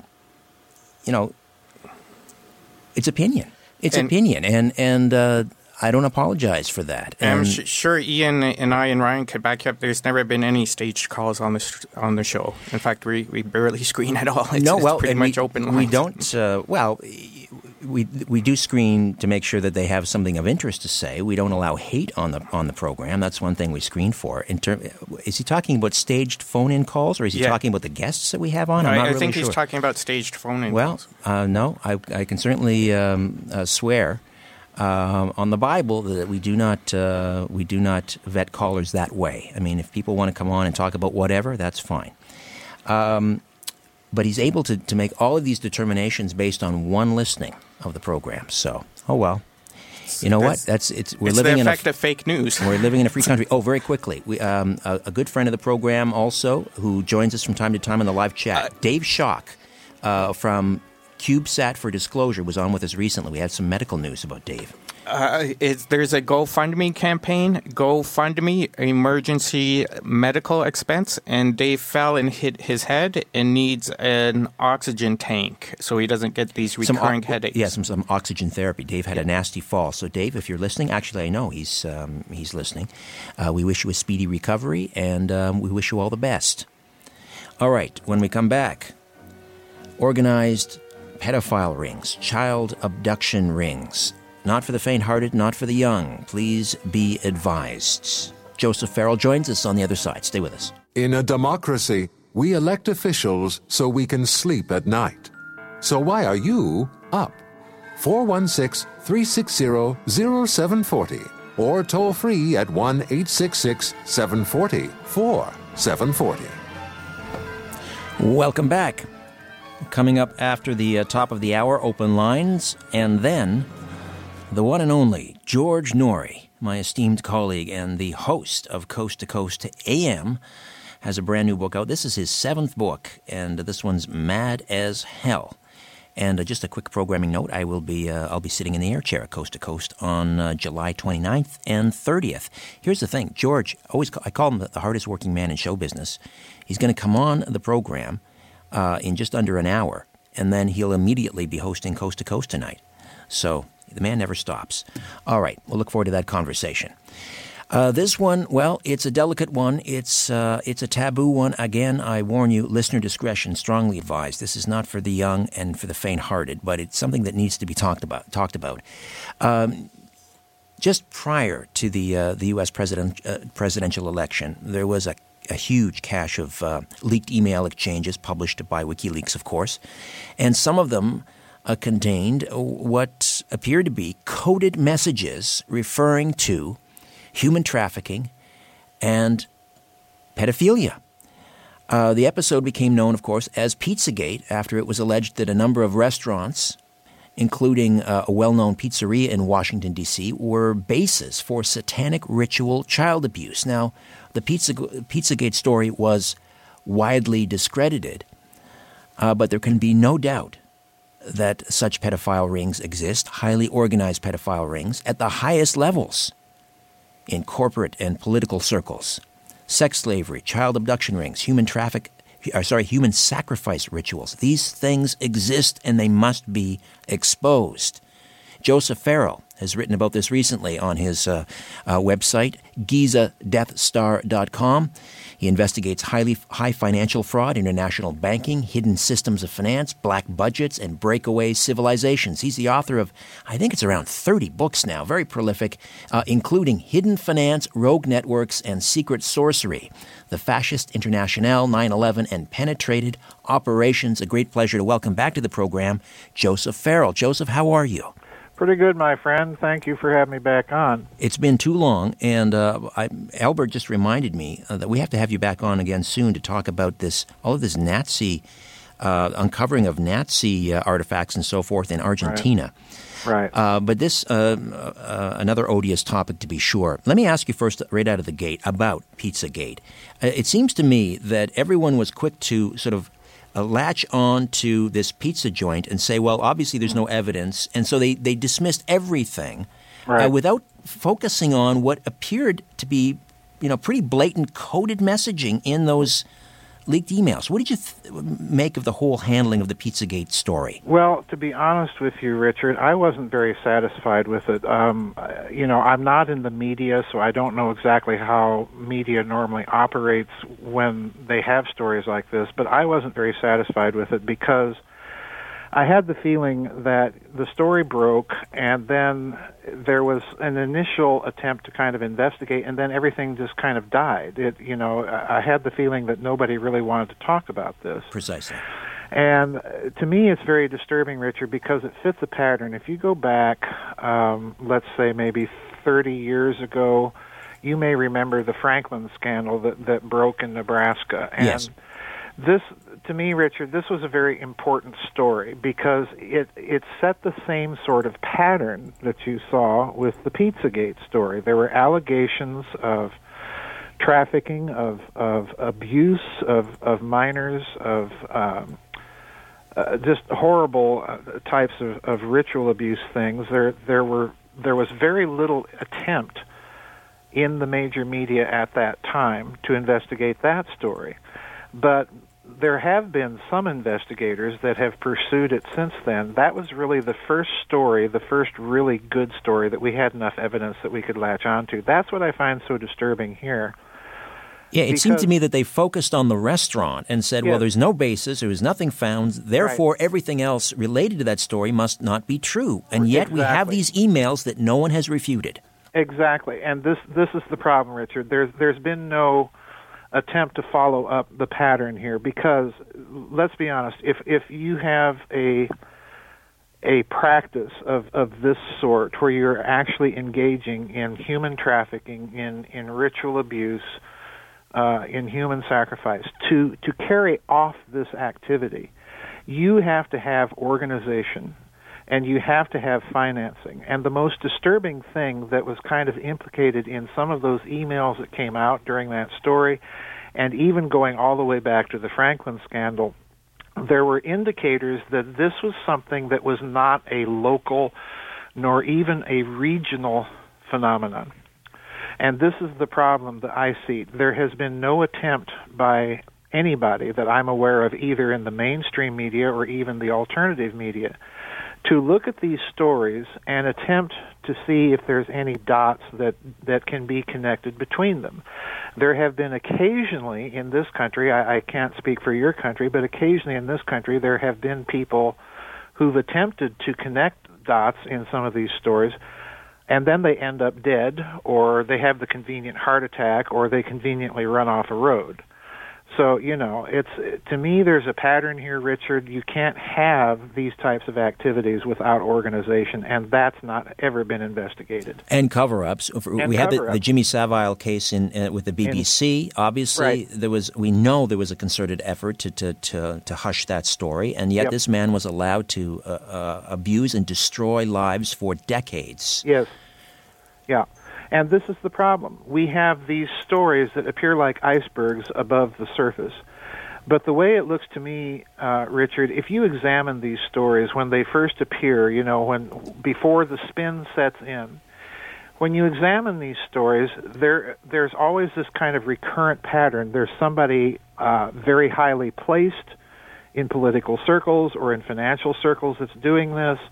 it's opinion. It's opinion. And I don't apologize for that. And I'm sure Ian and I and Ryan could back you up. There's never been any staged calls on the show. In fact, we barely screen at all. It's pretty much open lines. We don't. We do screen to make sure that they have something of interest to say. We don't allow hate on the program. That's one thing we screen for. Is he talking about staged phone-in calls, or is he talking about the guests that we have on? I think he's talking about staged phone-in calls. Well, no, I can certainly swear on the Bible that we do not vet callers that way. I mean, if people want to come on and talk about whatever, that's fine. But he's able to make all of these determinations based on one listening of the program. So, what? We're living in the effect of fake news. We're living in a free country. Oh, very quickly, a good friend of the program also, who joins us from time to time in the live chat, Dave Schock from CubeSat for Disclosure, was on with us recently. We had some medical news about Dave. There's a GoFundMe campaign, GoFundMe emergency medical expense, and Dave fell and hit his head and needs an oxygen tank so he doesn't get these recurring headaches. Yeah, some oxygen therapy. Dave had a nasty fall. So Dave, if you're listening, actually I know he's listening. We wish you a speedy recovery, and we wish you all the best. All right, when we come back, organized pedophile rings, child abduction rings. Not for the faint-hearted, not for the young. Please be advised. Joseph Farrell joins us on the other side. Stay with us. In a democracy, we elect officials so we can sleep at night. So why are you up? 416-360-0740 or toll free at 1-866-740-4740. Welcome back. Coming up after the top of the hour, open lines, and then the one and only George Noory, my esteemed colleague and the host of Coast to Coast AM, has a brand new book out. This is his 7th book, and this one's mad as hell. And just a quick programming note, I'll be sitting in the air chair at Coast to Coast on July 29th and 30th. Here's the thing, George, I call him the hardest working man in show business. He's going to come on the program in just under an hour, and then he'll immediately be hosting Coast to Coast tonight. So the man never stops. All right, we'll look forward to that conversation. This one, well, it's a delicate one. It's a taboo one. Again, I warn you, listener discretion strongly advised. This is not for the young and for the faint-hearted, but it's something that needs to be talked about. Just prior to the U.S. presidential election, there was a huge cache of leaked email exchanges published by WikiLeaks, of course, and some of them contained what appeared to be coded messages referring to human trafficking and pedophilia. The episode became known, of course, as Pizzagate after it was alleged that a number of restaurants, including a well-known pizzeria in Washington, D.C., were bases for satanic ritual child abuse. Now, the Pizzagate story was widely discredited, but there can be no doubt that such pedophile rings exist, highly organized pedophile rings, at the highest levels in corporate and political circles. Sex slavery, child abduction rings, human sacrifice rituals. These things exist and they must be exposed. Joseph Farrell has written about this recently on his website, GizaDeathStar.com. He investigates high financial fraud, international banking, hidden systems of finance, black budgets, and breakaway civilizations. He's the author of, I think it's around 30 books now, very prolific, including Hidden Finance, Rogue Networks, and Secret Sorcery, The Fascist Internationale, 9/11, and Penetrated Operations. A great pleasure to welcome back to the program Joseph Farrell. Joseph, how are you? Pretty good, my friend. Thank you for having me back on. It's been too long, and Albert just reminded me that we have to have you back on again soon to talk about all of this Nazi uncovering of Nazi artifacts and so forth in Argentina. Right. But this another odious topic to be sure. Let me ask you first, right out of the gate, about Pizzagate. It seems to me that everyone was quick to sort of latch on to this pizza joint and say, well, obviously there's no evidence, and so they dismissed everything without focusing on what appeared to be, pretty blatant coded messaging in those leaked emails. What did you make of the whole handling of the Pizzagate story? Well, to be honest with you, Richard, I wasn't very satisfied with it. I'm not in the media, so I don't know exactly how media normally operates when they have stories like this, but I wasn't very satisfied with it because I had the feeling that the story broke, and then there was an initial attempt to kind of investigate, and then everything just kind of died. I had the feeling that nobody really wanted to talk about this. Precisely. And to me, it's very disturbing, Richard, because it fits a pattern. If you go back, let's say maybe 30 years ago, you may remember the Franklin scandal that broke in Nebraska. And yes. This, to me, Richard, this was a very important story because it set the same sort of pattern that you saw with the Pizzagate story. There were allegations of trafficking, of abuse of minors, of just horrible types of ritual abuse things. There was very little attempt in the major media at that time to investigate that story. But there have been some investigators that have pursued it since then. That was really the first story, the first really good story that we had enough evidence that we could latch onto. That's what I find so disturbing here. Yeah, it seemed to me that they focused on the restaurant and said, well, there's no basis, there was nothing found, therefore everything else related to that story must not be true. And yet we have these emails that no one has refuted. Exactly, and this is the problem, Richard. There's been no attempt to follow up the pattern here because, let's be honest, if you have a practice of this sort where you're actually engaging in human trafficking, in ritual abuse, in human sacrifice, to carry off this activity, you have to have organization and you have to have financing. And the most disturbing thing that was kind of implicated in some of those emails that came out during that story, and even going all the way back to the Franklin scandal, there were indicators that this was something that was not a local nor even a regional phenomenon. And this is the problem that I see. There has been no attempt by anybody that I'm aware of, either in the mainstream media or even the alternative media, to look at these stories and attempt to see if there's any dots that can be connected between them. There have been occasionally in this country, I can't speak for your country, but occasionally in this country there have been people who've attempted to connect dots in some of these stories, and then they end up dead, or they have the convenient heart attack, or they conveniently run off a road. So, to me, there's a pattern here, Richard. You can't have these types of activities without organization, and that's not ever been investigated. And cover-ups. We had the Jimmy Savile case with the BBC. Obviously, we know there was a concerted effort to hush that story, and yet this man was allowed to abuse and destroy lives for decades. Yes. Yeah. And this is the problem. We have these stories that appear like icebergs above the surface. But the way it looks to me, Richard, if you examine these stories when they first appear, before the spin sets in, when you examine these stories, there's always this kind of recurrent pattern. There's somebody very highly placed in political circles or in financial circles that's doing this.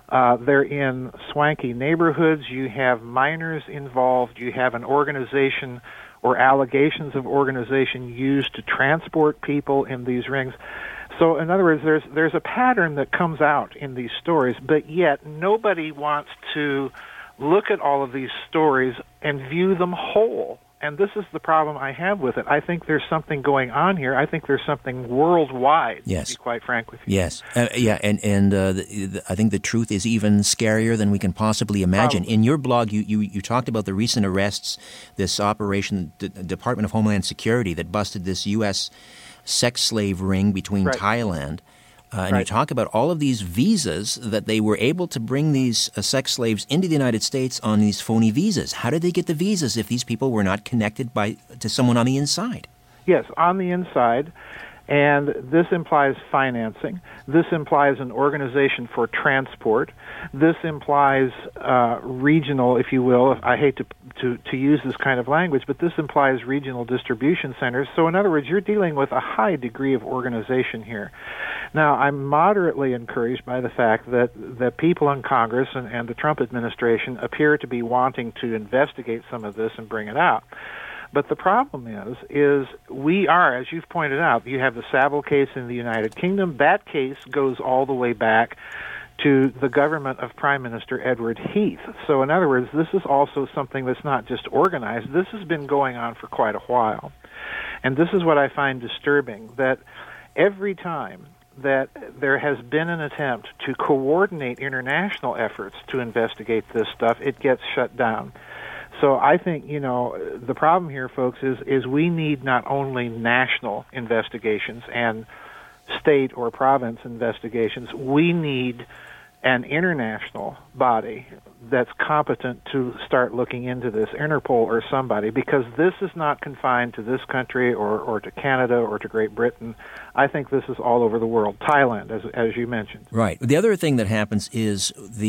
They're in swanky neighborhoods. You have minors involved. You have an organization or allegations of organization used to transport people in these rings. So, in other words, there's a pattern that comes out in these stories, but yet nobody wants to look at all of these stories and view them whole. And this is the problem I have with it. I think there's something going on here. I think there's something worldwide, yes, to be quite frank with you. Yes. I think the truth is even scarier than we can possibly imagine. Probably. In your blog, you talked about the recent arrests, this operation, the Department of Homeland Security that busted this U.S. sex slave ring between Thailand. And you talk about all of these visas that they were able to bring these sex slaves into the United States on these phony visas. How did they get the visas if these people were not connected to someone on the inside? Yes, on the inside. And this implies financing. This implies an organization for transport. This implies regional, if you will. I hate to use this kind of language, but this implies regional distribution centers. So in other words, you're dealing with a high degree of organization here. Now, I'm moderately encouraged by the fact that people in Congress and the Trump administration appear to be wanting to investigate some of this and bring it out. But the problem is we are, as you've pointed out, you have the Savile case in the United Kingdom. That case goes all the way back to the government of Prime Minister Edward Heath. So in other words, this is also something that's not just organized. This has been going on for quite a while. And this is what I find disturbing, that every time that there has been an attempt to coordinate international efforts to investigate this stuff, it gets shut down. So I think, the problem here, folks, is we need not only national investigations and state or province investigations, we need an international body that's competent to start looking into this, Interpol or somebody, because this is not confined to this country or to Canada or to Great Britain. I think this is all over the world. Thailand, as you mentioned. Right. The other thing that happens is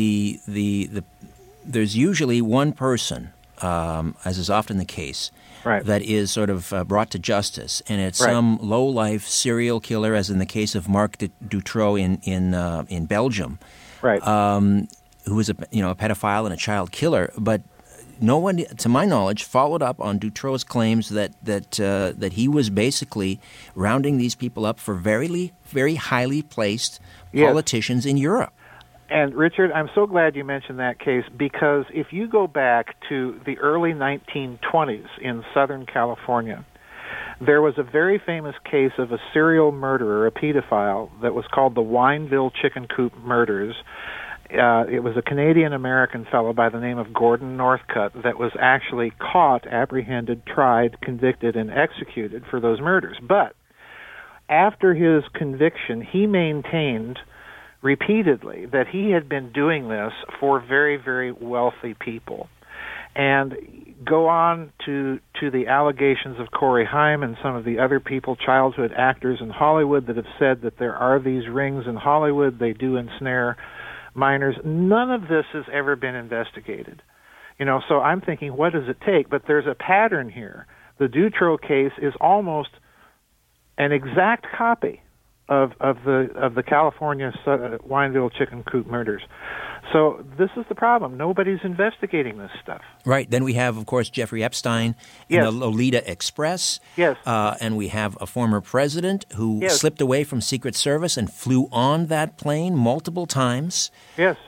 there's usually one person, as is often the case, that is sort of brought to justice, and it's some low-life serial killer, as in the case of Marc Dutroux in Belgium, who was a pedophile and a child killer. But no one, to my knowledge, followed up on Dutroux's claims that he was basically rounding these people up for very, very highly placed politicians in Europe. And, Richard, I'm so glad you mentioned that case, because if you go back to the early 1920s in Southern California, there was a very famous case of a serial murderer, a pedophile, that was called the Wineville Chicken Coop Murders. It was a Canadian-American fellow by the name of Gordon Northcutt that was actually caught, apprehended, tried, convicted, and executed for those murders. But after his conviction, he maintained repeatedly that he had been doing this for very, very wealthy people. And go on to the allegations of Corey Haim and some of the other people, childhood actors in Hollywood, that have said that there are these rings in Hollywood, they do ensnare minors. None of this has ever been investigated. So I'm thinking, what does it take? But there's a pattern here. The Dutroux case is almost an exact copy of the California Wineville Chicken Coop murders. So this is the problem. Nobody's investigating this stuff. Right. Then we have, of course, Jeffrey Epstein and the Lolita Express. Yes. And we have a former president who slipped away from Secret Service and flew on that plane multiple times. Yes.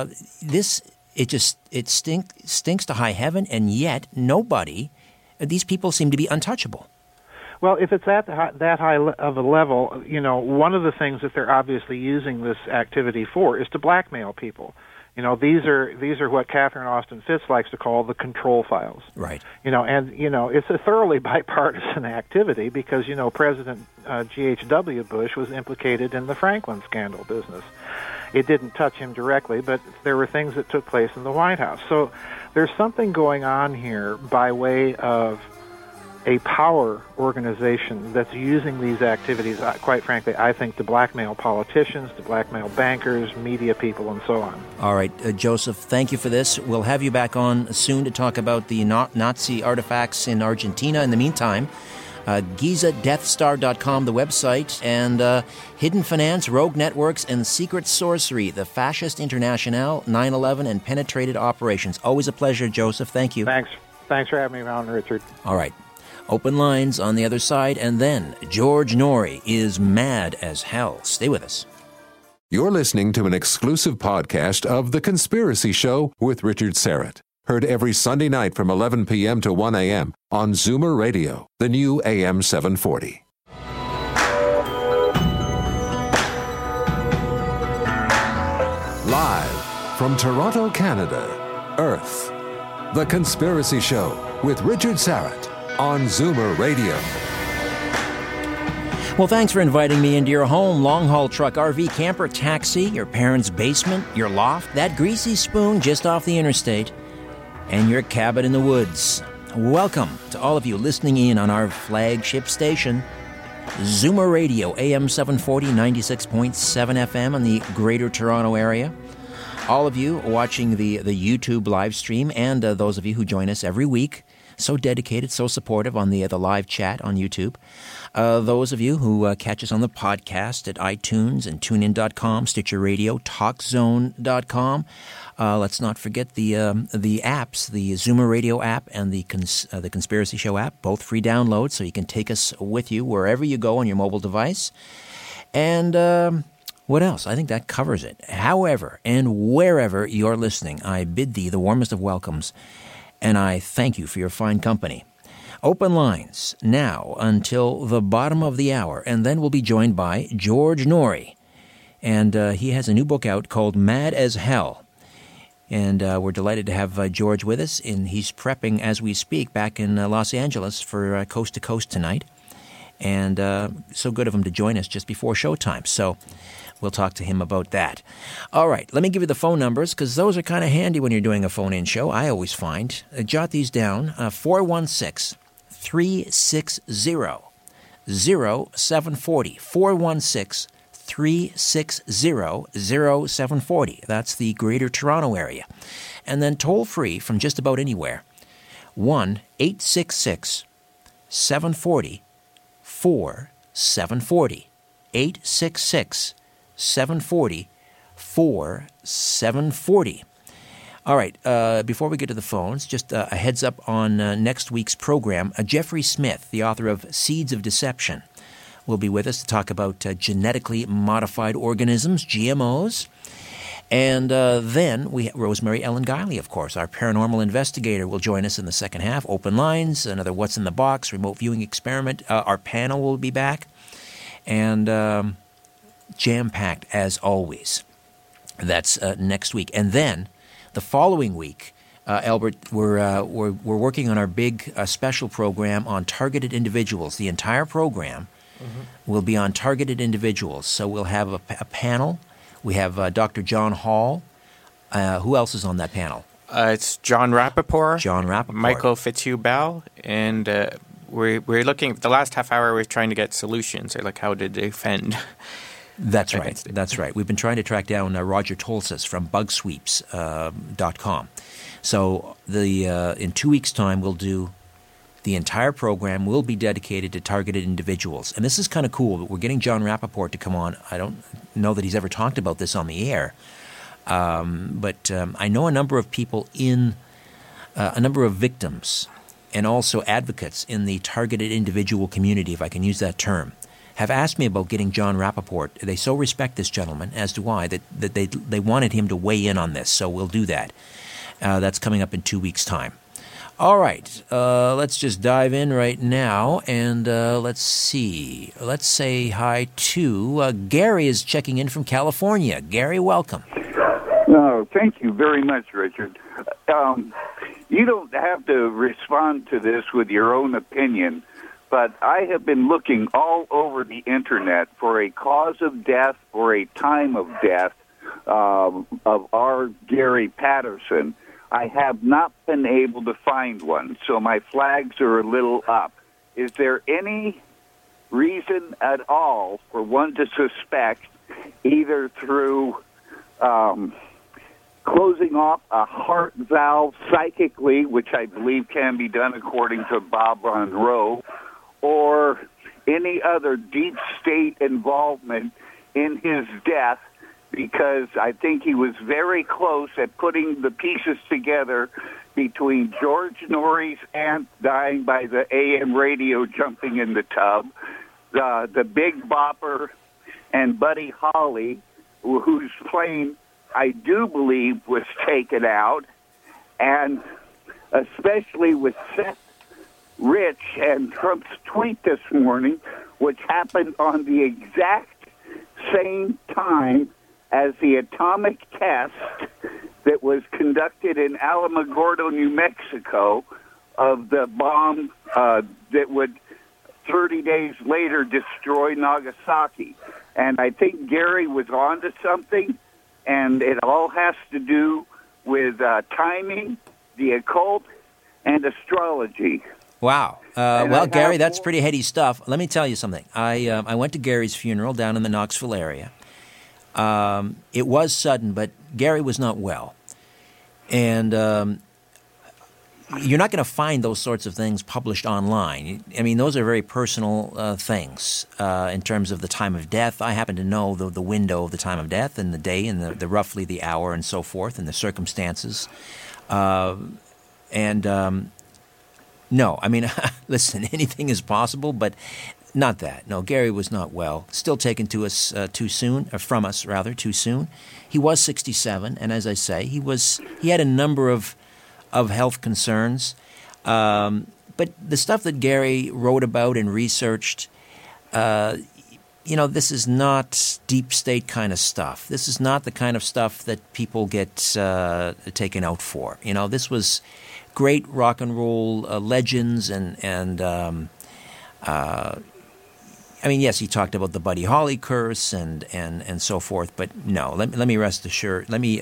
It stinks to high heaven, and yet these people seem to be untouchable. Well, if it's at that high of a level, one of the things that they're obviously using this activity for is to blackmail people. These are what Catherine Austin Fitts likes to call the control files. Right. It's a thoroughly bipartisan activity because, President G.H.W. Bush was implicated in the Franklin scandal business. It didn't touch him directly, but there were things that took place in the White House. So there's something going on here by way of a power organization that's using these activities, quite frankly, I think, to blackmail politicians, to blackmail bankers, media people, and so on. All right, Joseph, thank you for this. We'll have you back on soon to talk about the Nazi artifacts in Argentina. In the meantime, GizaDeathStar.com, the website, and Hidden Finance, Rogue Networks, and Secret Sorcery, the Fascist Internationale, 9/11, and Penetrated Operations. Always a pleasure, Joseph. Thank you. Thanks for having me on, Richard. All right. Open lines on the other side, and then George Norrie is mad as hell. Stay with us. You're listening to an exclusive podcast of The Conspiracy Show with Richard Serrett. Heard every Sunday night from 11 p.m. to 1 a.m. on Zoomer Radio, the new AM 740. Live from Toronto, Canada, Earth. The Conspiracy Show with Richard Serrett on Zoomer Radio. Well, thanks for inviting me into your home, long-haul truck, RV, camper, taxi, your parents' basement, your loft, that greasy spoon just off the interstate, and your cabin in the woods. Welcome to all of you listening in on our flagship station, Zoomer Radio, AM 740, 96.7 FM in the Greater Toronto Area. All of you watching the YouTube live stream, and those of you who join us every week, so dedicated, so supportive on the live chat on YouTube. Those of you who catch us on the podcast at iTunes and TuneIn.com, Stitcher Radio, TalkZone.com. Let's not forget the apps, the Zoomer Radio app and the Conspiracy Show app, both free downloads, so you can take us with you wherever you go on your mobile device. And what else? I think that covers it. However and wherever you're listening, I bid thee the warmest of welcomes, and I thank you for your fine company. Open lines now until the bottom of the hour, and then we'll be joined by George Norrie. And he has a new book out called Mad as Hell. And we're delighted to have George with us, and he's prepping as we speak back in Los Angeles for Coast to Coast tonight. And so good of him to join us just before showtime. So we'll talk to him about that. All right, let me give you the phone numbers, because those are kind of handy when you're doing a phone-in show, I always find. Jot these down, 416-360-0740, 416-360-0740. That's the Greater Toronto Area. And then toll-free from just about anywhere, 1-866-740-4740, 866-740-4740. All right, before we get to the phones, just a heads up on next week's program. Jeffrey Smith, the author of Seeds of Deception, will be with us to talk about genetically modified organisms, GMOs. And then Rosemary Ellen Guiley, of course, our paranormal investigator, will join us in the second half. Open lines, another What's in the Box, remote viewing experiment. Our panel will be back. And jam-packed, as always. That's next week. And then the following week, Albert, we're working on our big special program on targeted individuals. The entire program will be on targeted individuals. So we'll have a panel. We have Dr. John Hall. Who else is on that panel? It's John Rappaport. Michael Fitzhugh-Bell, and we're looking. The last half hour, we're trying to get solutions, or like how to defend. That's right. That's right. We've been trying to track down Roger Tolsis from bugsweeps.com. So in 2 weeks' time, we'll do the entire program will be dedicated to targeted individuals. And this is kind of cool. We're getting John Rappaport to come on. I don't know that he's ever talked about this on the air. But I know a number of people a number of victims and also advocates in the targeted individual community, if I can use that term, have asked me about getting John Rappaport. They so respect this gentleman, as do I, that they wanted him to weigh in on this. So we'll do that. That's coming up in 2 weeks' time. All right, let's just dive in right now, and let's see. Let's say hi to Gary is checking in from California. Gary, welcome. Oh, thank you very much, Richard. You don't have to respond to this with your own opinion, but I have been looking all over the Internet for a cause of death or a time of death of our Gary Patterson. I have not been able to find one, so my flags are a little up. Is there any reason at all for one to suspect, either through closing off a heart valve psychically, which I believe can be done according to Bob Monroe, or any other deep state involvement in his death, because I think he was very close at putting the pieces together between George Norrie's aunt dying by the AM radio jumping in the tub, the Big Bopper, and Buddy Holly, whose plane I do believe was taken out, and especially with Seth Rich and Trump's tweet this morning, which happened on the exact same time as the atomic test that was conducted in Alamogordo, New Mexico, of the bomb that would 30 days later destroy Nagasaki. And I think Gary was onto something, and it all has to do with timing, the occult, and astrology. Wow. Well, Gary, that's pretty heady stuff. Let me tell you something. I went to Gary's funeral down in the Knoxville area. It was sudden, but Gary was not well. And you're not going to find those sorts of things published online. I mean, those are very personal things in terms of the time of death. I happen to know the window of the time of death and the day and the roughly the hour and so forth and the circumstances. No, I mean, listen, anything is possible, but not that. No, Gary was not well. Still taken to us too soon, or from us rather, too soon. He was 67, and as I say, he had a number of health concerns. But the stuff that Gary wrote about and researched, this is not deep state kind of stuff. This is not the kind of stuff that people get taken out for. This was great rock and roll legends and I mean, yes, he talked about the Buddy Holly curse and so forth, but no, let me rest assured. Peggy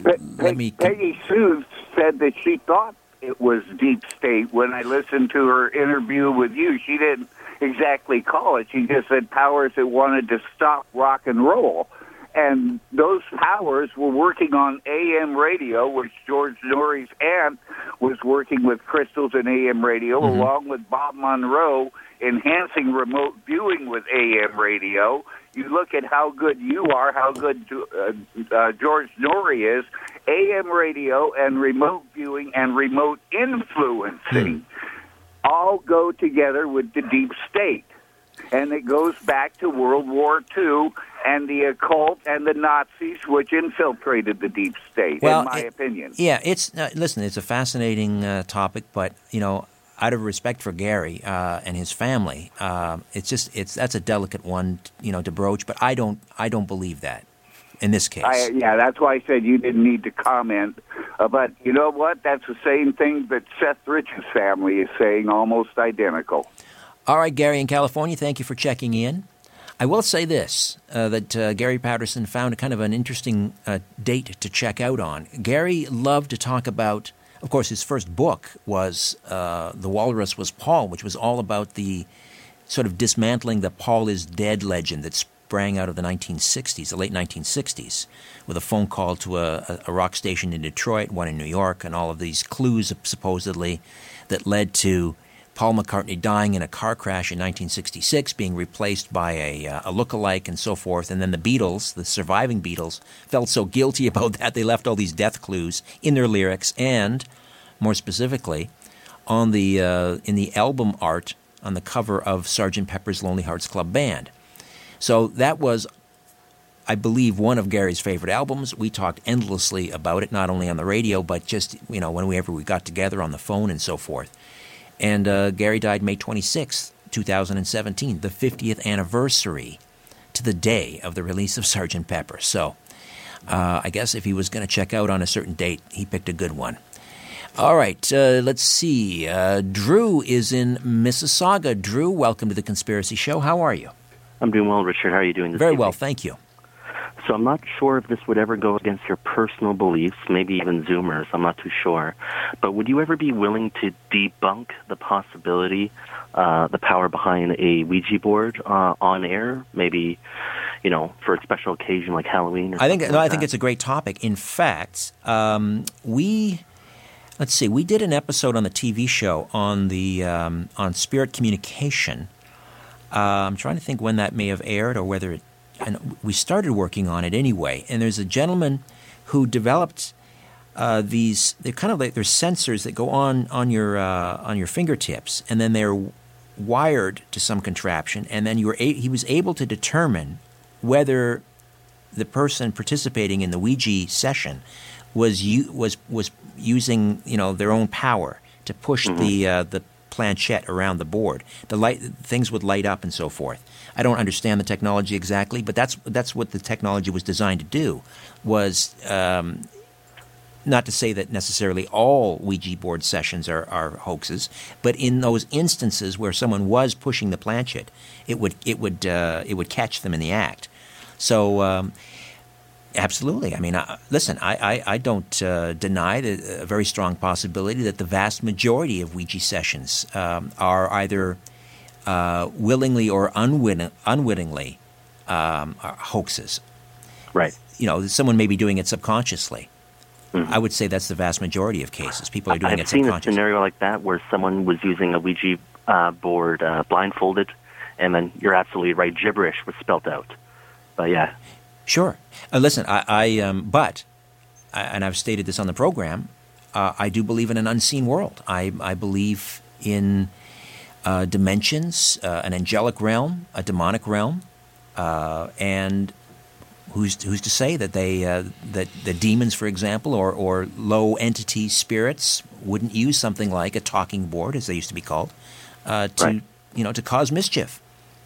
Sue said that she thought it was deep state. When I listened to her interview with you, she didn't exactly call it. She just said powers that wanted to stop rock and roll. And those powers were working on AM radio, which George Norrie's aunt was working with crystals and AM radio, along with Bob Monroe, enhancing remote viewing with AM radio. You look at how good you are, how good George Norrie is. AM radio and remote viewing and remote influencing all go together with the deep state. And it goes back to World War II and the occult and the Nazis, which infiltrated the deep state, in my opinion. Yeah, listen, it's a fascinating topic, but, out of respect for Gary and his family, that's a delicate one, to broach, but I don't believe that in this case. That's why I said you didn't need to comment. But you know what? That's the same thing that Seth Rich's family is saying, almost identical. All right, Gary in California, thank you for checking in. I will say this, that Gary Patterson found kind of an interesting date to check out on. Gary loved to talk about, of course, his first book was The Walrus Was Paul, which was all about the sort of dismantling the Paul is dead legend that sprang out of the 1960s, the late 1960s, with a phone call to a rock station in Detroit, one in New York, and all of these clues supposedly that led to Paul McCartney dying in a car crash in 1966, being replaced by a lookalike and so forth. And then the Beatles, the surviving Beatles, felt so guilty about that they left all these death clues in their lyrics and, more specifically, on in the album art on the cover of Sgt. Pepper's Lonely Hearts Club Band. So that was, I believe, one of Gary's favorite albums. We talked endlessly about it, not only on the radio, but just, whenever we got together on the phone and so forth. And Gary died May 26th, 2017, the 50th anniversary to the day of the release of Sgt. Pepper. So I guess if he was going to check out on a certain date, he picked a good one. All right, let's see. Drew is in Mississauga. Drew, welcome to The Conspiracy Show. How are you? I'm doing well, Richard. How are you doing this Very evening? well, thank you. So I'm not sure if this would ever go against your personal beliefs, maybe even Zoomers, I'm not too sure. But would you ever be willing to debunk the possibility, the power behind a Ouija board on air, maybe, for a special occasion like Halloween or I think it's a great topic. In fact, Let's see. We did an episode on the TV show on the on spirit communication. I'm trying to think when that may have aired or whether it. And we started working on it anyway. And there's a gentleman who developed these. They're kind of like they're sensors that go on your fingertips, and then they're wired to some contraption. And then he was able to determine whether the person participating in the Ouija session was using their own power to push the planchette around the board. Things would light up and so forth. I don't understand the technology exactly, but that's what the technology was designed to do. Was not to say that necessarily all Ouija board sessions are hoaxes, but in those instances where someone was pushing the planchette, it would catch them in the act. So. Absolutely. I mean, listen, I don't deny a very strong possibility that the vast majority of Ouija sessions are either willingly or unwittingly hoaxes. Right. Someone may be doing it subconsciously. I would say that's the vast majority of cases. People are doing it subconsciously. I've seen a subconsciously. scenario like that where someone was using a Ouija board blindfolded, and then you're absolutely right, gibberish was spelt out. But yeah. Sure. Listen, but I've stated this on the program, I do believe in an unseen world. I believe in dimensions, an angelic realm, a demonic realm, and who's to say that that the demons, for example, or low entity spirits wouldn't use something like a talking board, as they used to be called, to cause mischief.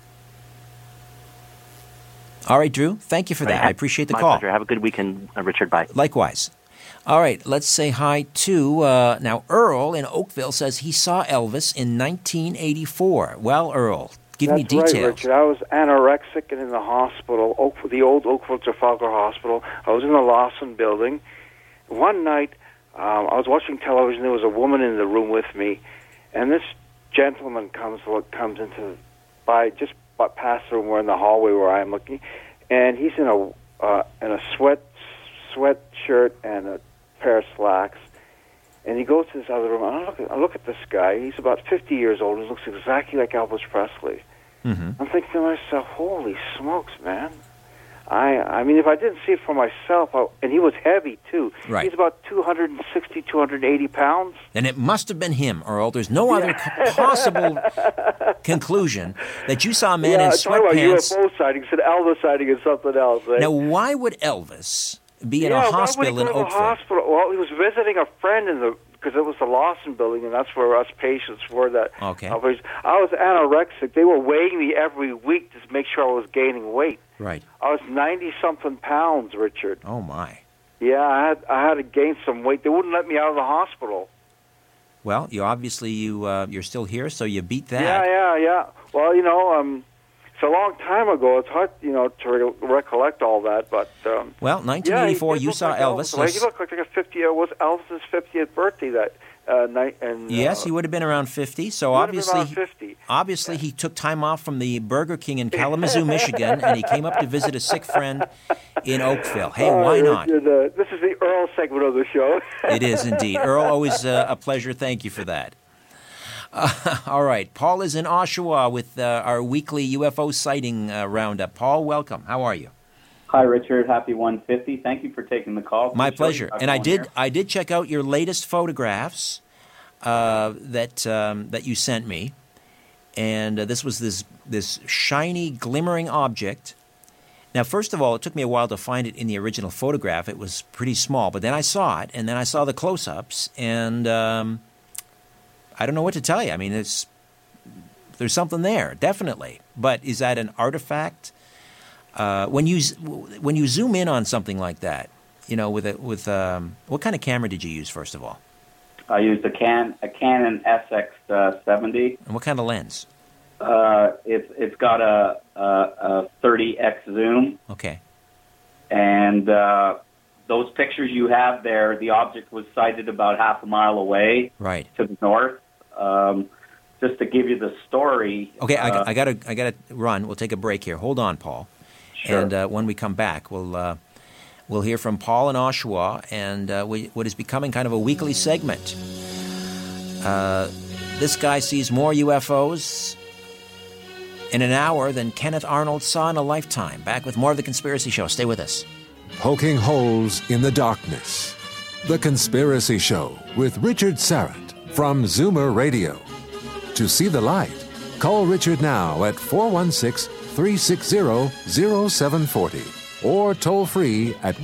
All right, Drew, thank you for that. I appreciate the call. My pleasure. Have a good weekend, Richard. Bye. Likewise. All right, let's say hi to, now Earl in Oakville says he saw Elvis in 1984. Well, Earl, give me details. That's right, Richard. I was anorexic and in the hospital, the old Oakville Trafalgar Hospital. I was in the Lawson building. One night, I was watching television. There was a woman in the room with me, and this gentleman comes into just past the room. We're in the hallway where I'm looking, and he's in a sweatshirt and a pair of slacks, and he goes to this other room. I look at this guy. He's about 50 years old. He looks exactly like Elvis Presley. Mm-hmm. I'm thinking to myself, "Holy smokes, man!" I mean, if I didn't see it for myself, and he was heavy too. Right. He's about 260, 280 pounds. And it must have been him, Earl. There's no other possible conclusion that you saw a man in sweatpants. UFO sightings, an Elvis sighting, and something else. Right? Now, why would Elvis be in a hospital in Oakville? Well, he was visiting a friend because it was the Lawson building, and that's where us patients were. Okay. I was anorexic. They were weighing me every week to make sure I was gaining weight. Right. I was 90-something pounds, Richard. Oh, my. Yeah, I had to gain some weight. They wouldn't let me out of the hospital. Well, you're still here, so you beat that. Yeah. Well, it's a long time ago. It's hard, to recollect all that. But well, 1984, you saw Elvis. He looked like a 50. It was Elvis's 50th birthday that night. And yes, he would have been around 50. So obviously, he took time off from the Burger King in Kalamazoo, Michigan, and he came up to visit a sick friend in Oakville. Hey, why not? This is the Earl segment of the show. It is indeed, Earl. Always a pleasure. Thank you for that. All right, Paul is in Oshawa with our weekly UFO sighting roundup. Paul, welcome. How are you? Hi, Richard. Happy 150. Thank you for taking the call. My pleasure. And I did check out your latest photographs that you sent me, and this was this shiny, glimmering object. Now, first of all, it took me a while to find it in the original photograph. It was pretty small, but then I saw it, and then I saw the close-ups, and I don't know what to tell you. I mean, there's something there, definitely. But is that an artifact? When you zoom in on something like that, what kind of camera did you use first of all? I used a Canon SX70. And what kind of lens? It's got a 30x zoom. Okay. And those pictures you have there, the object was sighted about half a mile away, right to the north. Just to give you the story. Okay, I gotta run. We'll take a break here. Hold on, Paul. Sure. And when we come back, we'll We'll hear from Paul in Oshawa, and what is becoming kind of a weekly segment. This guy sees more UFOs in an hour than Kenneth Arnold saw in a lifetime. Back with more of The Conspiracy Show. Stay with us. Poking holes in the darkness. The Conspiracy Show with Richard Syrett from Zoomer Radio. To see the light, call Richard now at 416-360-0740 or toll free at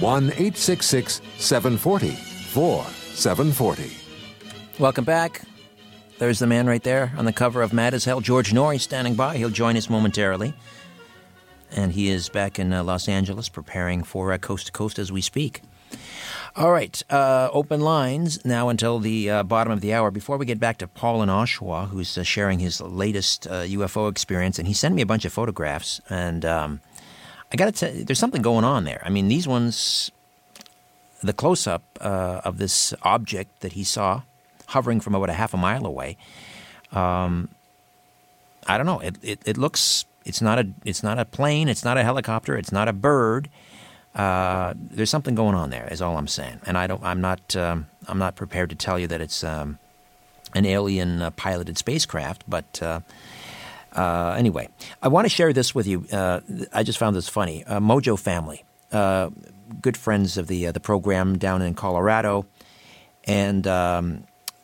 1-866-740-4740. Welcome back. There's the man right there on the cover of Mad as Hell. George Norrie standing by. He'll join us momentarily. And he is back in Los Angeles preparing for Coast to Coast as we speak. All right, open lines now until the bottom of the hour. Before we get back to Paul in Oshawa, who's sharing his latest UFO experience, and he sent me a bunch of photographs, and I got to tell you, there's something going on there. I mean, these ones, the close-up of this object that he saw hovering from about a half a mile away, I don't know. It looks. It's not a plane. It's not a helicopter. It's not a bird. There's something going on there, is all I'm saying. And I'm not prepared to tell you that it's an alien piloted spacecraft. But anyway, I want to share this with you. I just found this funny. Mojo Family, good friends of the program down in Colorado, and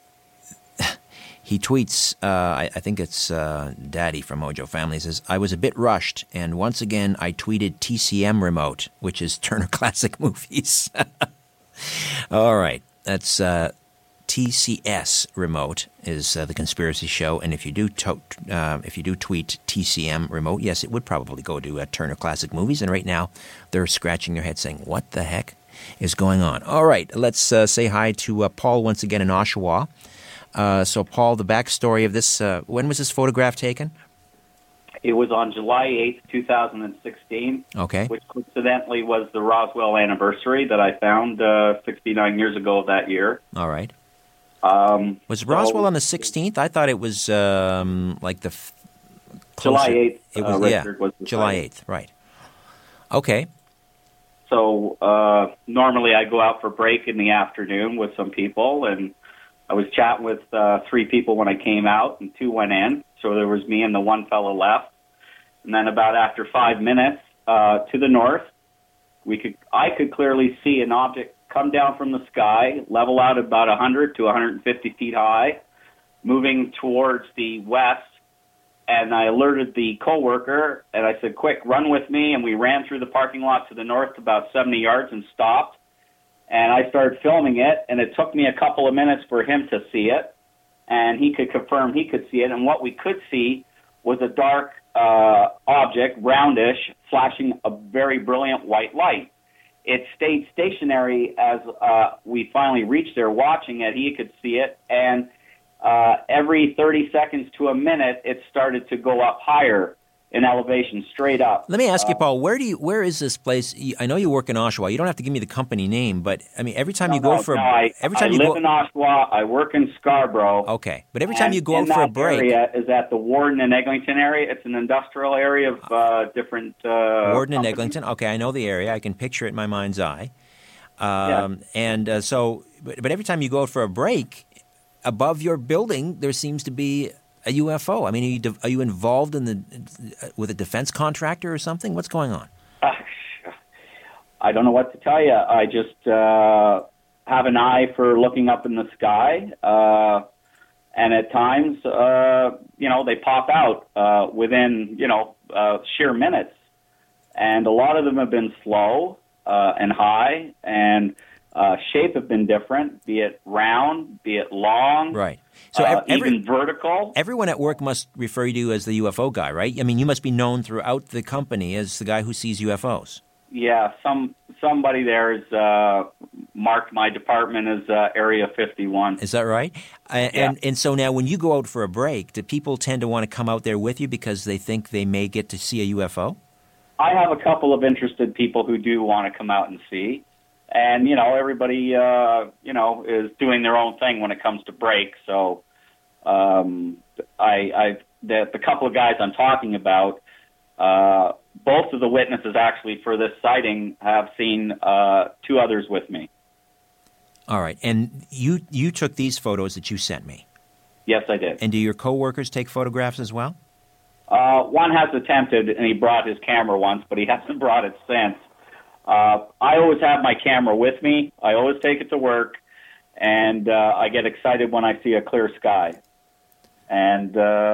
he tweets, I think it's Daddy from Mojo Family, says, I was a bit rushed, and once again I tweeted TCM Remote, which is Turner Classic Movies. All right, that's TCS Remote is The Conspiracy Show, and if you do tweet TCM Remote, yes, it would probably go to Turner Classic Movies, and right now they're scratching their head saying, what the heck is going on? All right, let's say hi to Paul once again in Oshawa. So, Paul, the backstory of this, when was this photograph taken? It was on July 8th, 2016, okay, which coincidentally was the Roswell anniversary that I found 69 years ago of that year. All right. Was Roswell on the 16th? I thought it was like the July 8th. It was, was July 8th, right. Okay. So, normally I go out for break in the afternoon with some people, and I was chatting with 3 people when I came out, and 2 went in. So there was me and the one fellow left. And then about after 5 minutes, to the north, I could clearly see an object come down from the sky, level out about 100 to 150 feet high, moving towards the west. And I alerted the coworker, and I said, quick, run with me. And we ran through the parking lot to the north about 70 yards and stopped. And I started filming it, and it took me a couple of minutes for him to see it, and he could confirm he could see it. And what we could see was a dark object, roundish, flashing a very brilliant white light. It stayed stationary as we finally reached there watching it. He could see it, and every 30 seconds to a minute, it started to go up higher in elevation, straight up. Let me ask you, Paul, where is this place? I know you work in Oshawa. You don't have to give me the company name, but I mean, every time you go for I live in Oshawa. I work in Scarborough. Okay, but every time you go out for a break, area is at the Warden and Eglinton area. It's an industrial area of different. Warden and companies. Eglinton. Okay, I know the area. I can picture it in my mind's eye. And so, but every time you go out for a break, above your building, there seems to be a UFO. I mean, are you involved with a defense contractor or something? What's going on? I don't know what to tell you. I just have an eye for looking up in the sky, and at times, they pop out within, sheer minutes. And a lot of them have been slow and high, and shape have been different, be it round, be it long. Right. So even vertical. Everyone at work must refer to you as the UFO guy, right? I mean, you must be known throughout the company as the guy who sees UFOs. Yeah, somebody there has marked my department as Area 51. Is that right? And so now when you go out for a break, do people tend to want to come out there with you because they think they may get to see a UFO? I have a couple of interested people who do want to come out and see. And, everybody, is doing their own thing when it comes to breaks. So the couple of guys I'm talking about, Both of the witnesses actually for this sighting have seen 2 others with me. All right. And you took these photos that you sent me? Yes, I did. And do your coworkers take photographs as well? One has attempted, and he brought his camera once, but he hasn't brought it since. I always have my camera with me. I always take it to work, and I get excited when I see a clear sky. And,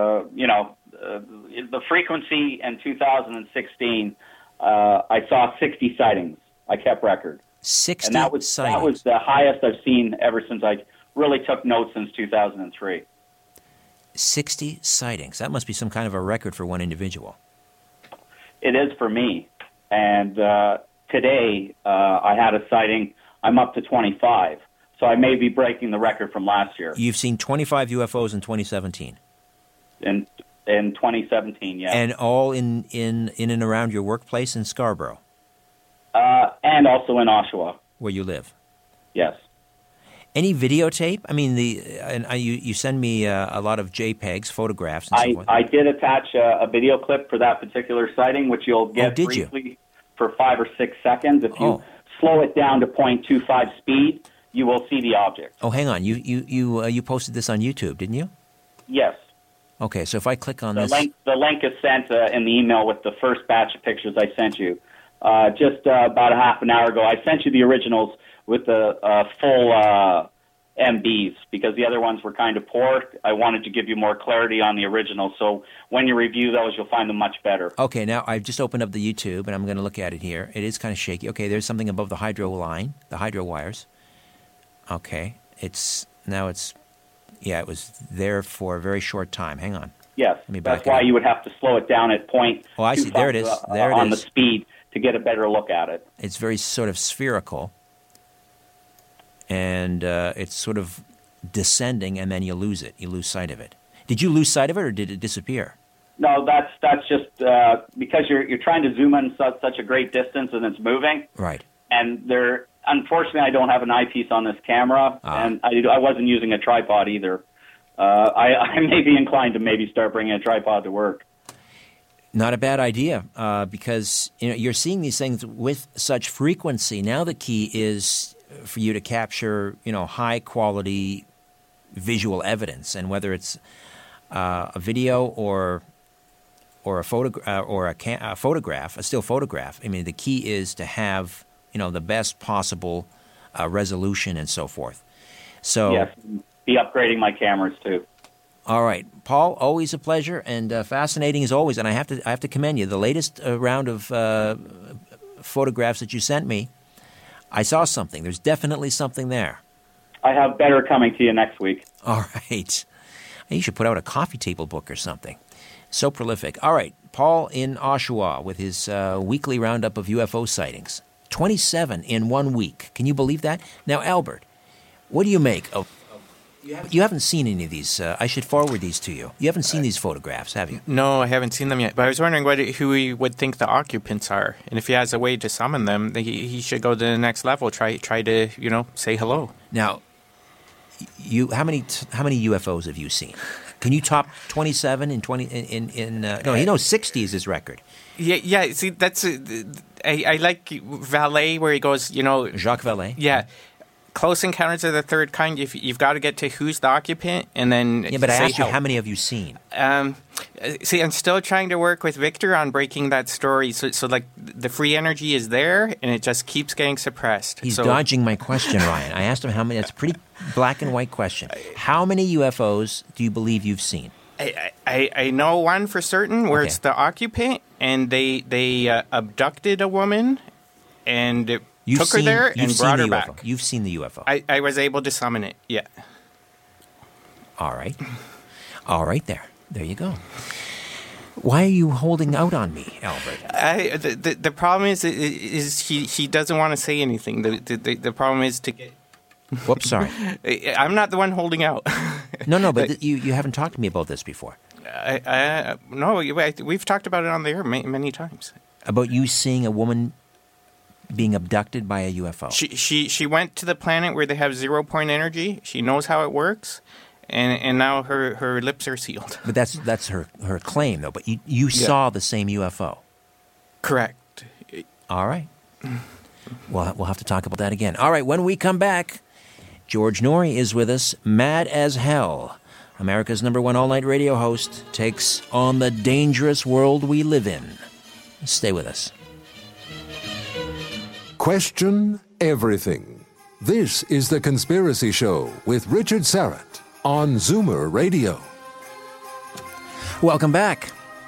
the frequency in 2016, I saw 60 sightings. I kept record. 60 and that was the highest I've seen ever since I really took notes since 2003. 60 sightings. That must be some kind of a record for one individual. It is for me. And today I had a sighting. I'm up to 25. So I may be breaking the record from last year. You've seen 25 UFOs in 2017? In 2017, yeah. And all in and around your workplace in Scarborough? And also in Oshawa. Where you live? Yes. Any videotape? I mean, you send me a lot of JPEGs, photographs, and so forth. I did attach a video clip for that particular sighting, which you'll get briefly for 5 or 6 seconds. If you slow it down to 0.25 speed, you will see the object. Oh, hang on. You posted this on YouTube, didn't you? Yes. Okay, so if I click on this... The link is sent in the email with the first batch of pictures I sent you. Just about a half an hour ago, I sent you the originals with the full MBs because the other ones were kind of poor. I wanted to give you more clarity on the original, so when you review those, you'll find them much better. Okay, now I've just opened up the YouTube, and I'm going to look at it here. It is kind of shaky. Okay, there's something above the hydro line, the hydro wires. Okay, it was there for a very short time. Hang on. Yes, that's why you would have to slow it down at point. Oh, I see. There it is. There it is. On the speed to get a better look at it. It's very sort of spherical, and it's sort of descending, and then you lose it. You lose sight of it. Did you lose sight of it, or did it disappear? No, that's just because you're trying to zoom in such a great distance, and it's moving. Right. And unfortunately, I don't have an eyepiece on this camera, and I wasn't using a tripod either. I may be inclined to maybe start bringing a tripod to work. Not a bad idea, because you're seeing these things with such frequency. Now the key is for you to capture, high quality visual evidence, and whether it's a video or a photograph, a still photograph. I mean, the key is to have the best possible resolution and so forth. So yes, be upgrading my cameras too. All right, Paul, always a pleasure and fascinating as always. And I have to commend you. The latest round of photographs that you sent me, I saw something. There's definitely something there. I have better coming to you next week. All right. You should put out a coffee table book or something. So prolific. All right, Paul in Oshawa with his weekly roundup of UFO sightings. 27 in 1 week. Can you believe that? Now, Albert, what do you make of... You haven't seen any of these. I should forward these to you. You haven't seen these photographs, have you? No, I haven't seen them yet. But I was wondering who he would think the occupants are. And if he has a way to summon them, he should go to the next level. Try to, say hello. Now, how many UFOs have you seen? Can you top 27 in 20 no, he knows 60 is his record. Yeah. See, that's I like Vallée where he goes, Jacques Vallée. Yeah. Close Encounters of the Third Kind, you've got to get to who's the occupant, and then... Yeah, but I asked you, how many have you seen? See, I'm still trying to work with Victor on breaking that story. So like, the free energy is there, and it just keeps getting suppressed. He's dodging my question, Ryan. I asked him how many... That's a pretty black and white question. How many UFOs do you believe you've seen? I know one for certain where it's the occupant, and they abducted a woman, and... took her there and brought her back. You've seen the UFO. I was able to summon it, yeah. All right. All right there. There you go. Why are you holding out on me, Albert? The problem is he doesn't want to say anything. The problem is to get... Whoops, sorry. I'm not the one holding out. No, but you haven't talked to me about this before. No, we've talked about it on the air many times. About you seeing a woman... being abducted by a UFO. She went to the planet where they have 0 point energy. She knows how it works, And now her lips are sealed. But that's her claim, though. But you saw the same UFO. Correct. All right. We'll have to talk about that again. All right, when we come back, George Noory is with us, mad as hell. America's #1 all-night radio host takes on the dangerous world we live in. Stay with us. Question everything. This is The Conspiracy Show with Richard Syrett on Zoomer Radio. Welcome back.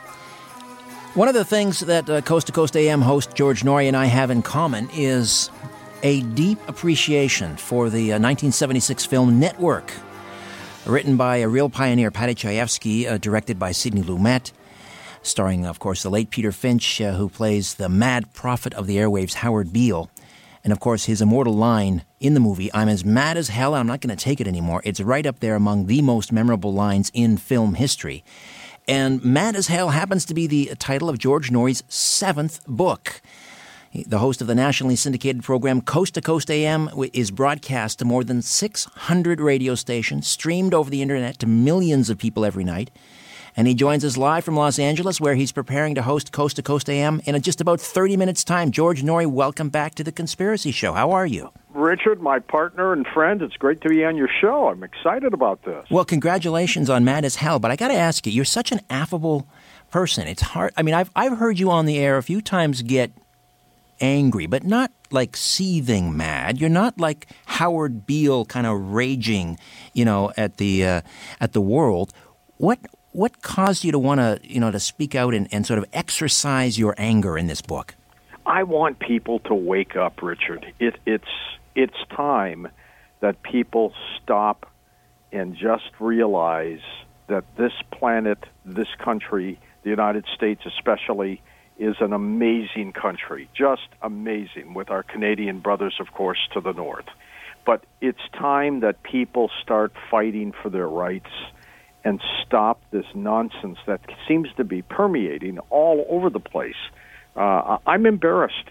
One of the things that Coast to Coast AM host George Noory and I have in common is a deep appreciation for the 1976 film Network, written by a real pioneer, Paddy Chayefsky, directed by Sidney Lumet, starring, of course, the late Peter Finch, who plays the mad prophet of the airwaves, Howard Beale. And, of course, his immortal line in the movie, "I'm as mad as hell, I'm not going to take it anymore." It's right up there among the most memorable lines in film history. And Mad as Hell happens to be the title of George Noory's 7th book. The host of the nationally syndicated program Coast to Coast AM is broadcast to more than 600 radio stations, streamed over the internet to millions of people every night. And he joins us live from Los Angeles, where he's preparing to host Coast to Coast AM in just about 30 minutes' time. George Noory, welcome back to The Conspiracy Show. How are you? Richard, my partner and friend, it's great to be on your show. I'm excited about this. Well, congratulations on Mad as Hell, but I got to ask you, you're such an affable person. It's hard. I mean, I've heard you on the air a few times get angry, but not like seething mad. You're not like Howard Beale kind of raging, at the world. What caused you to want to, to speak out and sort of exercise your anger in this book? I want people to wake up, Richard. It's time that people stop and just realize that this planet, this country, the United States especially, is an amazing country, just amazing, with our Canadian brothers, of course, to the north. But it's time that people start fighting for their rights and stop this nonsense that seems to be permeating all over the place. I'm embarrassed.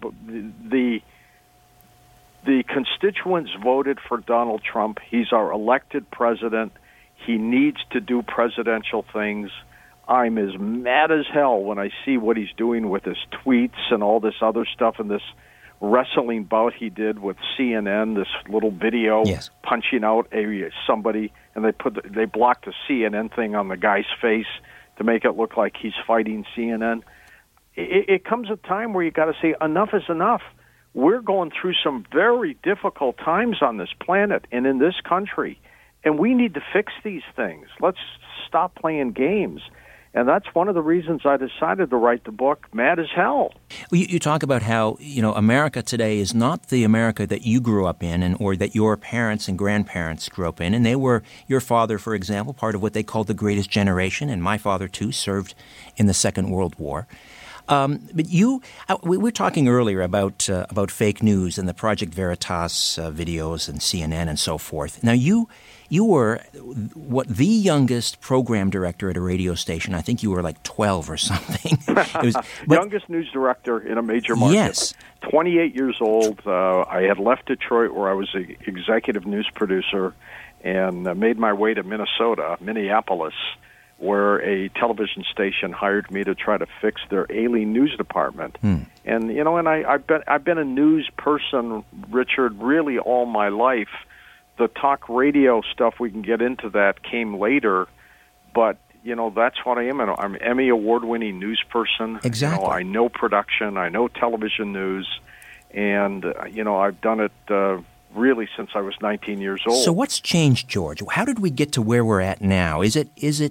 The constituents voted for Donald Trump. He's our elected president. He needs to do presidential things. I'm as mad as hell when I see what he's doing with his tweets and all this other stuff and this wrestling bout he did with CNN, this little video punching out somebody, and they blocked the CNN thing on the guy's face to make it look like he's fighting CNN. It comes a time where you got to say enough is enough. We're going through some very difficult times on this planet and in this country, and we need to fix these things. Let's stop playing games. And that's one of the reasons I decided to write the book, Mad as Hell. Well, you talk about how, America today is not the America that you grew up in or that your parents and grandparents grew up in. And they were, your father, for example, part of what they called the greatest generation. And my father, too, served in the Second World War. But we were talking earlier about fake news and the Project Veritas videos and CNN and so forth. Now, you were the youngest program director at a radio station. I think you were like 12 or something. Youngest news director in a major market. Yes. 28 years old. I had left Detroit, where I was the executive news producer, and made my way to Minneapolis, where a television station hired me to try to fix their ailing news department. And I've been a news person, Richard, really all my life. The talk radio stuff, we can get into that, came later, but that's what I am. I'm an Emmy award-winning news person. Exactly. I know production, I know television news, and I've done it really since I was 19 years old. So what's changed, George? How did we get to where we're at now? Is it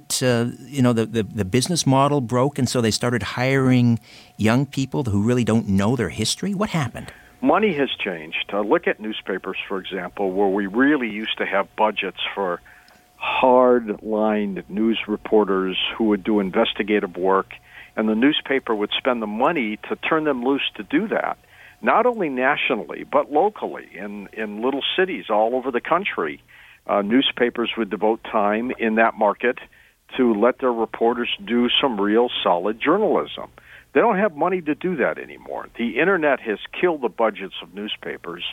the business model broke, and so they started hiring young people who really don't know their history? What happened? Money has changed. Look at newspapers, for example, where we really used to have budgets for hard-lined news reporters who would do investigative work, and the newspaper would spend the money to turn them loose to do that. Not only nationally, but locally in little cities all over the country. Newspapers would devote time in that market to let their reporters do some real solid journalism. They don't have money to do that anymore. The Internet has killed the budgets of newspapers.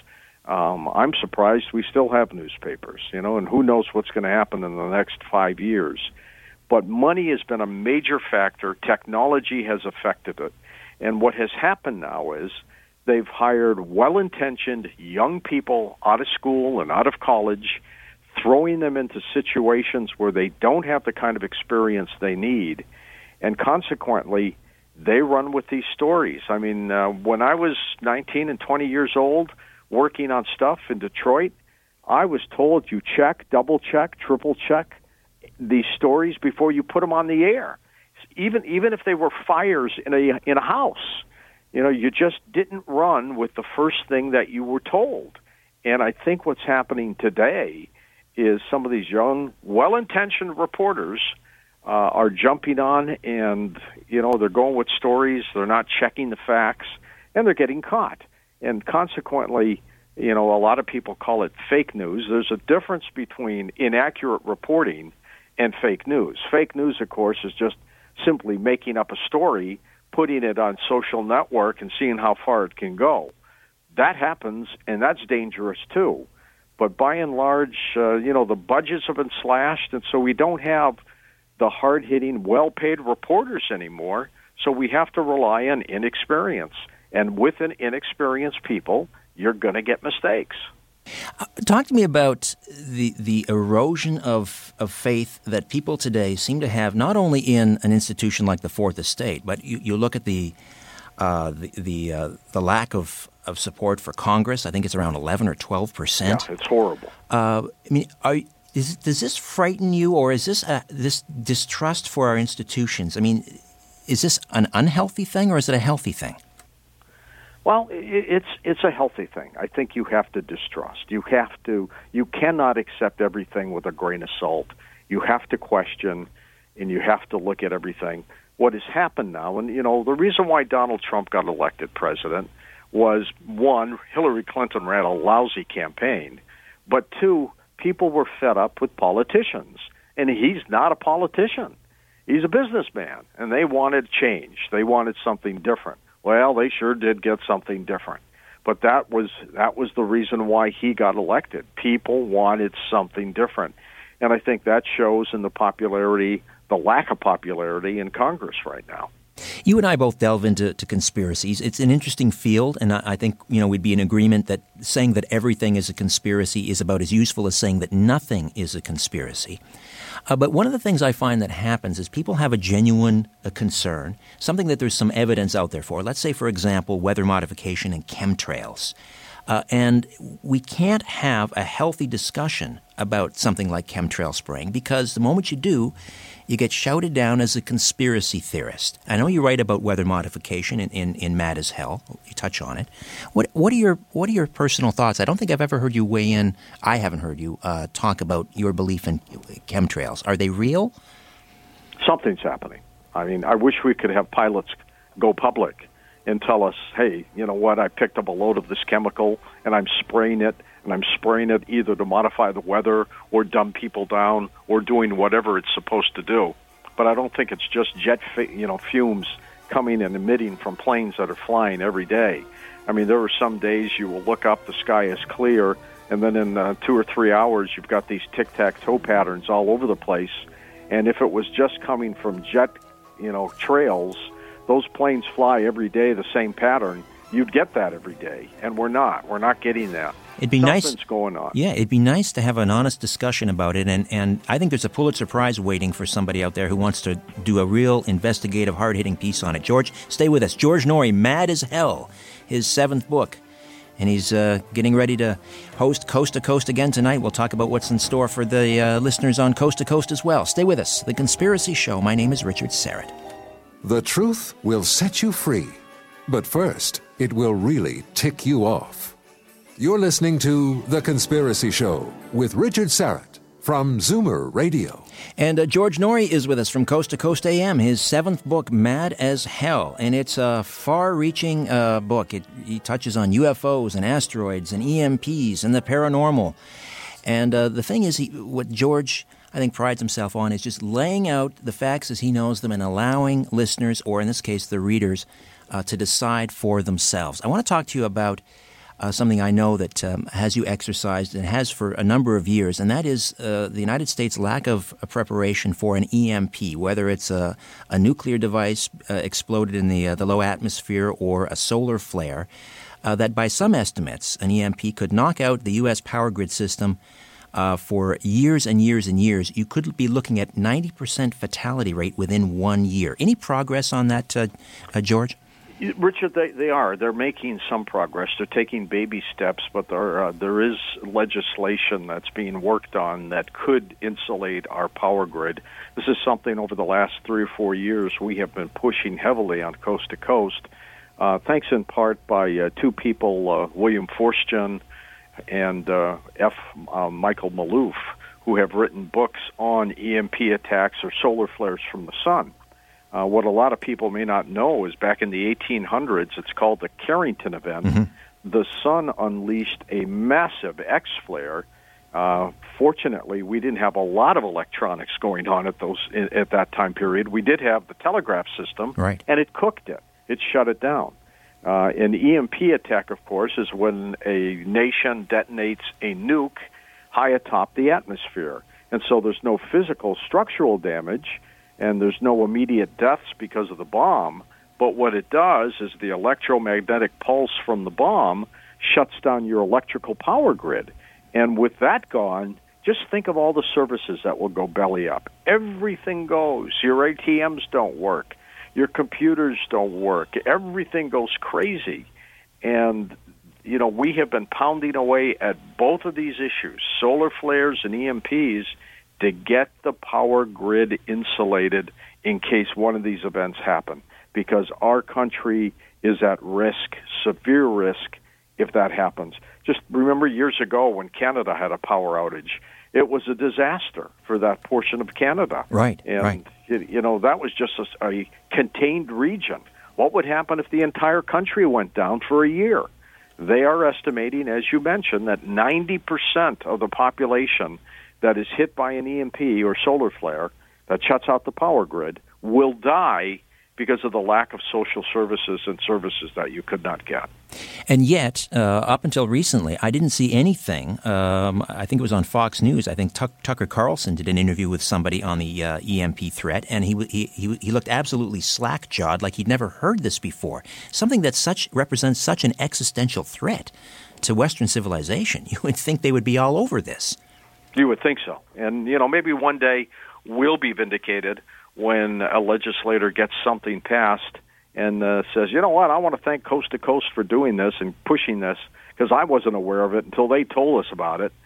I'm surprised we still have newspapers, and who knows what's going to happen in the next 5 years. But money has been a major factor. Technology has affected it. And what has happened now is they've hired well-intentioned young people out of school and out of college, throwing them into situations where they don't have the kind of experience they need. And consequently, they run with these stories. I mean, when I was 19 and 20 years old, working on stuff in Detroit, I was told you check, double check, triple check these stories before you put them on the air. Even if they were fires in a house, you just didn't run with the first thing that you were told. And I think what's happening today is some of these young, well-intentioned reporters are jumping on, and they're going with stories. They're not checking the facts, and they're getting caught. And consequently, a lot of people call it fake news. There's a difference between inaccurate reporting and fake news. Fake news, of course, is just simply making up a story, putting it on social network, and seeing how far it can go. That happens, and that's dangerous too. But by and large, the budgets have been slashed, and so we don't have the hard-hitting, well-paid reporters anymore, so we have to rely on inexperience. And with inexperienced people, you're going to get mistakes. Talk to me about the erosion of faith that people today seem to have, not only in an institution like the Fourth Estate, but you look at the lack of support for Congress. I think it's around 11 or 12%. Yeah, it's horrible. Does this frighten you, or is this distrust for our institutions? I mean, is this an unhealthy thing, or is it a healthy thing? Well, it's a healthy thing. I think you have to distrust. You cannot accept everything with a grain of salt. You have to question, and you have to look at everything. What has happened now, and the reason why Donald Trump got elected president was, one, Hillary Clinton ran a lousy campaign, but two, people were fed up with politicians, and he's not a politician. He's a businessman, and they wanted change. They wanted something different. Well, they sure did get something different. But that was the reason why he got elected. People wanted something different. And I think that shows in the lack of popularity in Congress right now. You and I both delve into conspiracies. It's an interesting field, and I think we'd be in agreement that saying that everything is a conspiracy is about as useful as saying that nothing is a conspiracy. But one of the things I find that happens is people have a genuine concern, something that there's some evidence out there for. Let's say, for example, weather modification and chemtrails. And we can't have a healthy discussion about something like chemtrail spraying because the moment you do, you get shouted down as a conspiracy theorist. I know you write about weather modification in Mad as Hell. You touch on it. What are your personal thoughts? I don't think I've ever heard you weigh in. I haven't heard you talk about your belief in chemtrails. Are they real? Something's happening. I mean, I wish we could have pilots go public and tell us, hey, you know what, I picked up a load of this chemical and I'm spraying it either to modify the weather or dumb people down or doing whatever it's supposed to do. But I don't think it's just fumes coming and emitting from planes that are flying every day. I mean, there are some days you will look up, the sky is clear, and then in 2 or 3 hours you've got these tic-tac-toe patterns all over the place. And if it was just coming from jet, trails, those planes fly every day the same pattern, you'd get that every day. And we're not getting that. It'd be Something's going on. Yeah, it'd be nice to have an honest discussion about it. And I think there's a Pulitzer Prize waiting for somebody out there who wants to do a real investigative, hard-hitting piece on it. George, stay with us. George Noory, Mad as Hell, his 7th book. And he's getting ready to host Coast to Coast again tonight. We'll talk about what's in store for the listeners on Coast to Coast as well. Stay with us. The Conspiracy Show. My name is Richard Syrett. The truth will set you free. But first, it will really tick you off. You're listening to The Conspiracy Show with Richard Syrett from Zoomer Radio. And George Noory is with us from Coast to Coast AM, his 7th book, Mad as Hell. And it's a far-reaching book. He touches on UFOs and asteroids and EMPs and the paranormal. And the thing is, what George, I think, prides himself on is just laying out the facts as he knows them and allowing listeners, or in this case, the readers, to decide for themselves. I want to talk to you about something I know that has you exercised and has for a number of years, and that is the United States' lack of preparation for an EMP, whether it's a nuclear device exploded in the low atmosphere or a solar flare, that by some estimates, an EMP could knock out the U.S. power grid system for years and years and years. You could be looking at 90% fatality rate within 1 year. Any progress on that, George? Richard, they are. They're making some progress. They're taking baby steps, but there is legislation that's being worked on that could insulate our power grid. This is something over the last 3 or 4 years we have been pushing heavily on Coast to Coast, thanks in part by two people, William Forstchen and Michael Maloof, who have written books on EMP attacks or solar flares from the sun. What a lot of people may not know is back in the 1800s, it's called the Carrington event. Mm-hmm. The sun unleashed a massive X-flare. Fortunately, we didn't have a lot of electronics going on at that time period. We did have the telegraph system, right, and it cooked it. It shut it down. An EMP attack, of course, is when a nation detonates a nuke high atop the atmosphere. And so there's no physical structural damage, and there's no immediate deaths because of the bomb. But what it does is the electromagnetic pulse from the bomb shuts down your electrical power grid. And with that gone, just think of all the services that will go belly up. Everything goes. Your ATMs don't work. Your computers don't work. Everything goes crazy. And, you know, we have been pounding away at both of these issues, solar flares and EMPs, to get the power grid insulated in case one of these events happen, because our country is at risk, severe risk, if that happens. Just remember years ago when Canada had a power outage. It was a disaster for that portion of Canada. Right, and, right. You know, that was just a contained region. What would happen if the entire country went down for a year? They are estimating, as you mentioned, that 90% of the population that is hit by an EMP or solar flare that shuts out the power grid will die because of the lack of social services and services that you could not get. And yet, up until recently, I didn't see anything. I think it was on Fox News. I think Tucker Carlson did an interview with somebody on the EMP threat, and he looked absolutely slack-jawed, like he'd never heard this before. Something that represents such an existential threat to Western civilization. You would think they would be all over this. You would think so. And, you know, maybe one day we'll be vindicated when a legislator gets something passed and says, you know what, I want to thank Coast to Coast for doing this and pushing this, because I wasn't aware of it until they told us about it,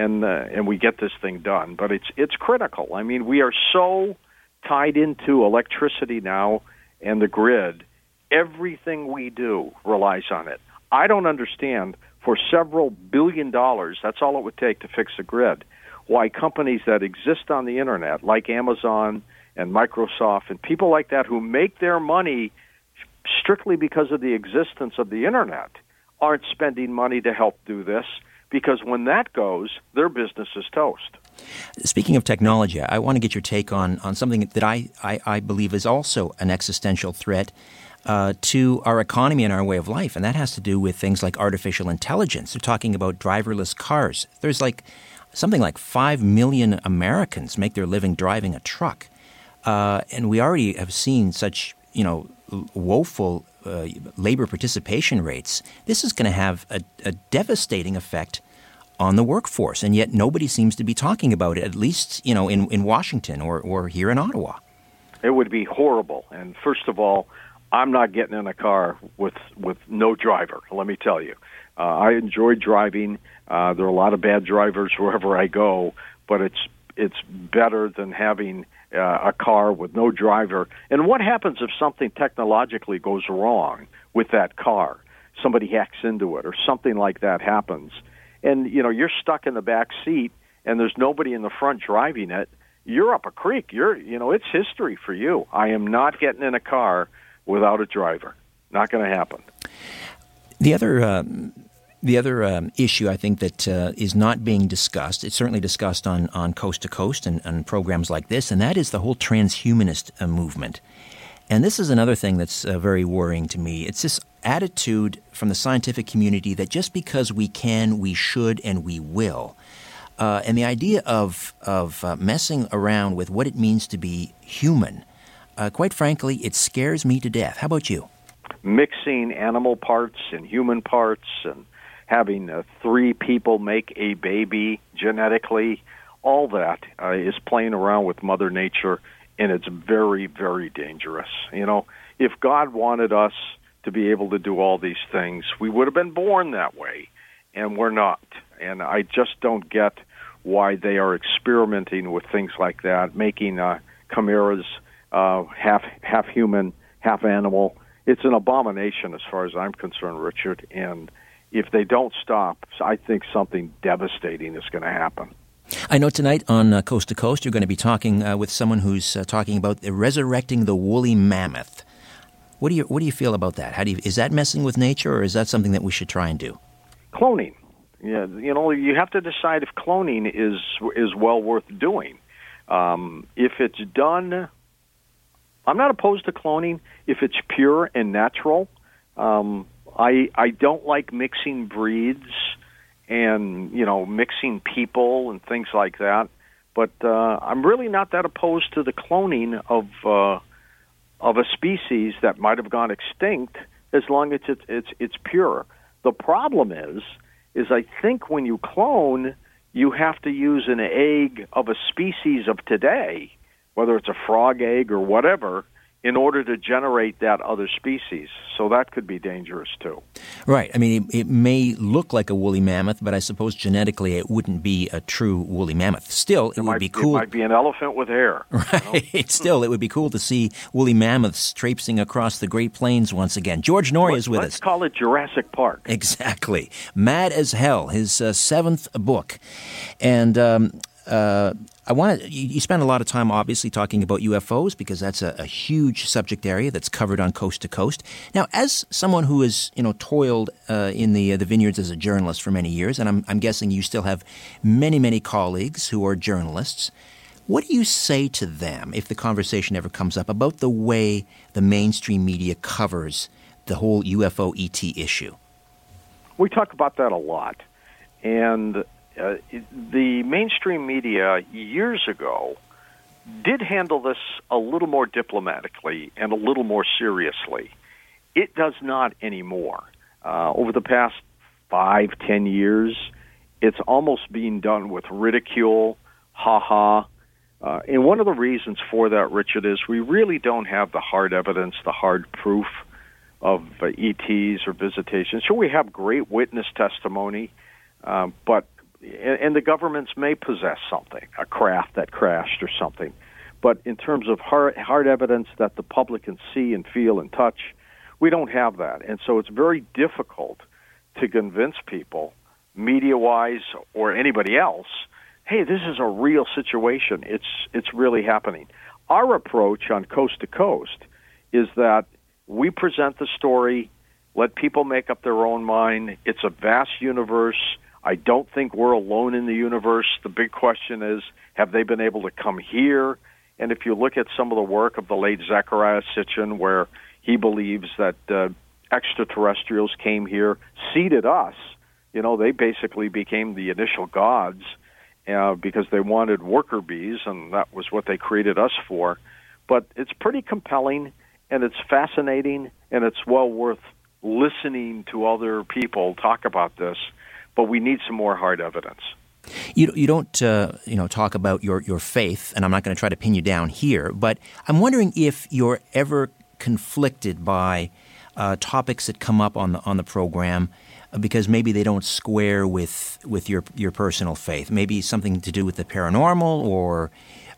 and we get this thing done. But it's critical. I mean, we are so tied into electricity now and the grid. Everything we do relies on it. I don't understand, for several $1 billion, that's all it would take to fix the grid, why companies that exist on the Internet, like Amazon and Microsoft and people like that who make their money strictly because of the existence of the Internet, aren't spending money to help do this, because when that goes, their business is toast. Speaking of technology, I want to get your take on something that I believe is also an existential threat to our economy and our way of life, and that has to do with things like artificial intelligence. They're talking about driverless cars. There's something like 5 million Americans make their living driving a truck. And we already have seen such, woeful labor participation rates. This is going to have a devastating effect on the workforce, and yet nobody seems to be talking about it, at least, in Washington or here in Ottawa. It would be horrible. And first of all, I'm not getting in a car with no driver, let me tell you. I enjoy driving. There are a lot of bad drivers wherever I go, but it's better than having a car with no driver. And what happens if something technologically goes wrong with that car? Somebody hacks into it or something like that happens. And, you're stuck in the back seat and there's nobody in the front driving it. You're up a creek. It's history for you. I am not getting in a car without a driver. Not going to happen. The other issue I think that is not being discussed, it's certainly discussed on Coast to Coast and programs like this, and that is the whole transhumanist movement. And this is another thing that's very worrying to me. It's this attitude from the scientific community that just because we can, we should, and we will. And the idea of messing around with what it means to be human, quite frankly, it scares me to death. How about you? Mixing animal parts and human parts and having 3 people make a baby genetically, all that is playing around with Mother Nature, and it's very, very dangerous. You know, if God wanted us to be able to do all these things, we would have been born that way, and we're not. And I just don't get why they are experimenting with things like that, making chimeras half human, half animal. It's an abomination as far as I'm concerned, Richard, and if they don't stop, I think something devastating is going to happen. I know tonight on Coast to Coast you're going to be talking with someone who's talking about resurrecting the woolly mammoth. What do you feel about that? Is that messing with nature, or is that something that we should try and do? Cloning. Yeah, you know, you have to decide if cloning is well worth doing. If it's done, I'm not opposed to cloning if it's pure and natural. I don't like mixing breeds and, you know, mixing people and things like that. But I'm really not that opposed to the cloning of a species that might have gone extinct as long as it's pure. The problem is I think when you clone, you have to use an egg of a species of today, whether it's a frog egg or whatever, in order to generate that other species. So that could be dangerous too. Right. I mean, it may look like a woolly mammoth, but I suppose genetically it wouldn't be a true woolly mammoth. Still, it would be cool. It might be an elephant with hair. Right. You know? Still, it would be cool to see woolly mammoths traipsing across the Great Plains once again. George Noory is with us. Let's call it Jurassic Park. Exactly. Mad as Hell, his 7th book. And I want to. You spend a lot of time, obviously, talking about UFOs because that's a huge subject area that's covered on Coast to Coast. Now, as someone who has toiled in the vineyards as a journalist for many years, and I'm guessing you still have many colleagues who are journalists, what do you say to them if the conversation ever comes up about the way the mainstream media covers the whole UFO ET issue? We talk about that a lot, and the mainstream media years ago did handle this a little more diplomatically and a little more seriously. It does not anymore. Over the past 5-10 years, it's almost being done with ridicule, ha-ha. And one of the reasons for that, Richard, is we really don't have the hard evidence, the hard proof of ETs or visitations. Sure, we have great witness testimony, but the governments may possess something, a craft that crashed or something. But in terms of hard evidence that the public can see and feel and touch, we don't have that. And so it's very difficult to convince people, media-wise or anybody else, hey, this is a real situation. It's really happening. Our approach on Coast to Coast is that we present the story, let people make up their own mind. It's a vast universe. I don't think we're alone in the universe. The big question is, have they been able to come here? And if you look at some of the work of the late Zecharia Sitchin, where he believes that extraterrestrials came here, seeded us, they basically became the initial gods because they wanted worker bees, and that was what they created us for. But it's pretty compelling, and it's fascinating, and it's well worth listening to other people talk about this. But we need some more hard evidence. You don't talk about your faith, and I'm not going to try to pin you down here, but I'm wondering if you're ever conflicted by topics that come up on the program because maybe they don't square with your personal faith. Maybe something to do with the paranormal, or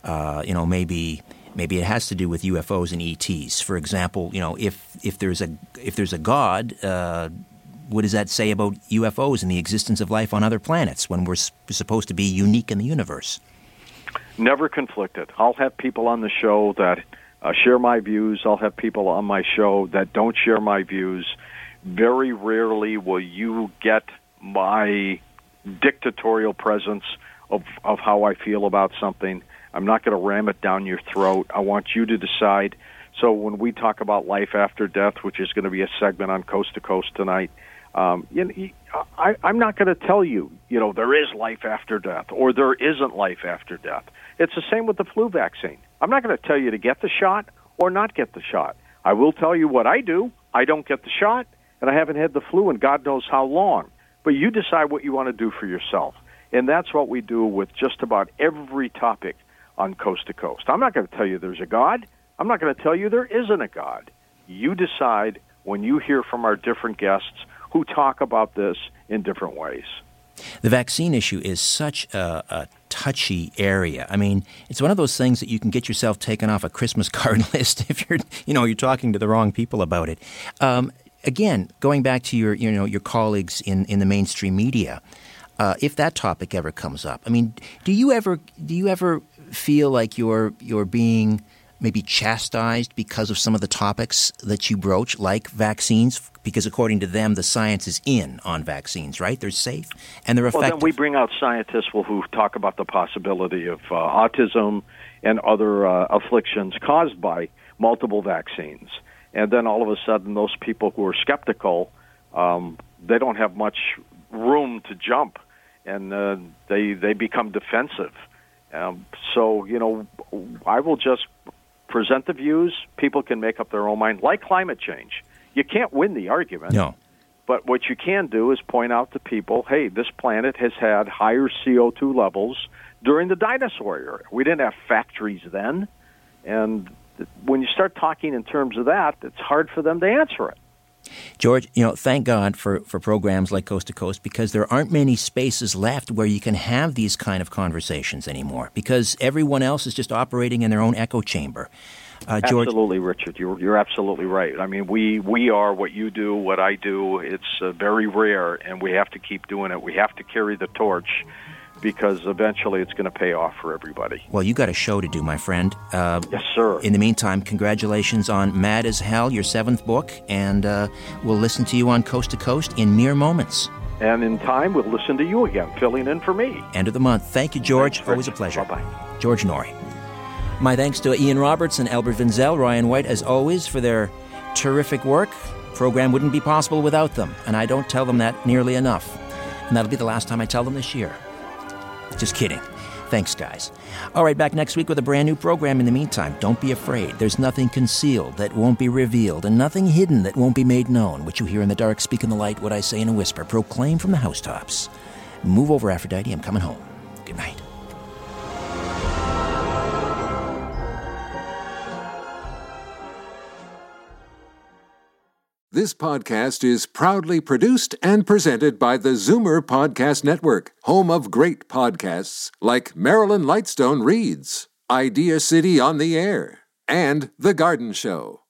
maybe it has to do with UFOs and ETs. For example, if there's a God. What does that say about UFOs and the existence of life on other planets when we're supposed to be unique in the universe? Never conflicted. I'll have people on the show that share my views. I'll have people on my show that don't share my views. Very rarely will you get my dictatorial presence of how I feel about something. I'm not going to ram it down your throat. I want you to decide So when we talk about life after death, which is going to be a segment on Coast to Coast tonight, I'm not going to tell you, there is life after death or there isn't life after death. It's the same with the flu vaccine. I'm not going to tell you to get the shot or not get the shot. I will tell you what I do. I don't get the shot, and I haven't had the flu in God knows how long. But you decide what you want to do for yourself. And that's what we do with just about every topic on Coast to Coast. I'm not going to tell you there's a God. I'm not going to tell you there isn't a God. You decide when you hear from our different guests who talk about this in different ways. The vaccine issue is such a touchy area. I mean, it's one of those things that you can get yourself taken off a Christmas card list if you're talking to the wrong people about it. Again, going back to your colleagues in the mainstream media, if that topic ever comes up, I mean, do you ever feel like you're being maybe chastised because of some of the topics that you broach, like vaccines? Because according to them, the science is in on vaccines, right? They're safe and they're effective. Well, then we bring out scientists who talk about the possibility of autism and other afflictions caused by multiple vaccines. And then all of a sudden, those people who are skeptical, they don't have much room to jump, and they become defensive. So, I will just present the views. People can make up their own mind, like climate change. You can't win the argument. No. But what you can do is point out to people, hey, this planet has had higher CO2 levels during the dinosaur era. We didn't have factories then. And when you start talking in terms of that, it's hard for them to answer it. George, thank God for programs like Coast to Coast, because there aren't many spaces left where you can have these kind of conversations anymore, because everyone else is just operating in their own echo chamber. George? Absolutely, Richard. You're absolutely right. I mean, we are what you do, what I do. It's very rare, and we have to keep doing it. We have to carry the torch, because eventually it's going to pay off for everybody. Well, you got a show to do, my friend. Yes, sir. In the meantime, congratulations on Mad as Hell, your 7th book, and we'll listen to you on Coast to Coast in mere moments. And in time, we'll listen to you again, filling in for me. End of the month. Thank you, George. Thanks, always a pleasure. Bye-bye. George Noory. My thanks to Ian Roberts and Albert Vinzel, Ryan White, as always, for their terrific work. Program wouldn't be possible without them, and I don't tell them that nearly enough. And that'll be the last time I tell them this year. Just kidding. Thanks, guys. All right, back next week with a brand new program. In the meantime, don't be afraid. There's nothing concealed that won't be revealed, and nothing hidden that won't be made known. What you hear in the dark, speak in the light. What I say in a whisper, proclaim from the housetops. Move over, Aphrodite. I'm coming home. Good night. This podcast is proudly produced and presented by the Zoomer Podcast Network, home of great podcasts like Marilyn Lightstone Reads, Idea City on the Air, and The Garden Show.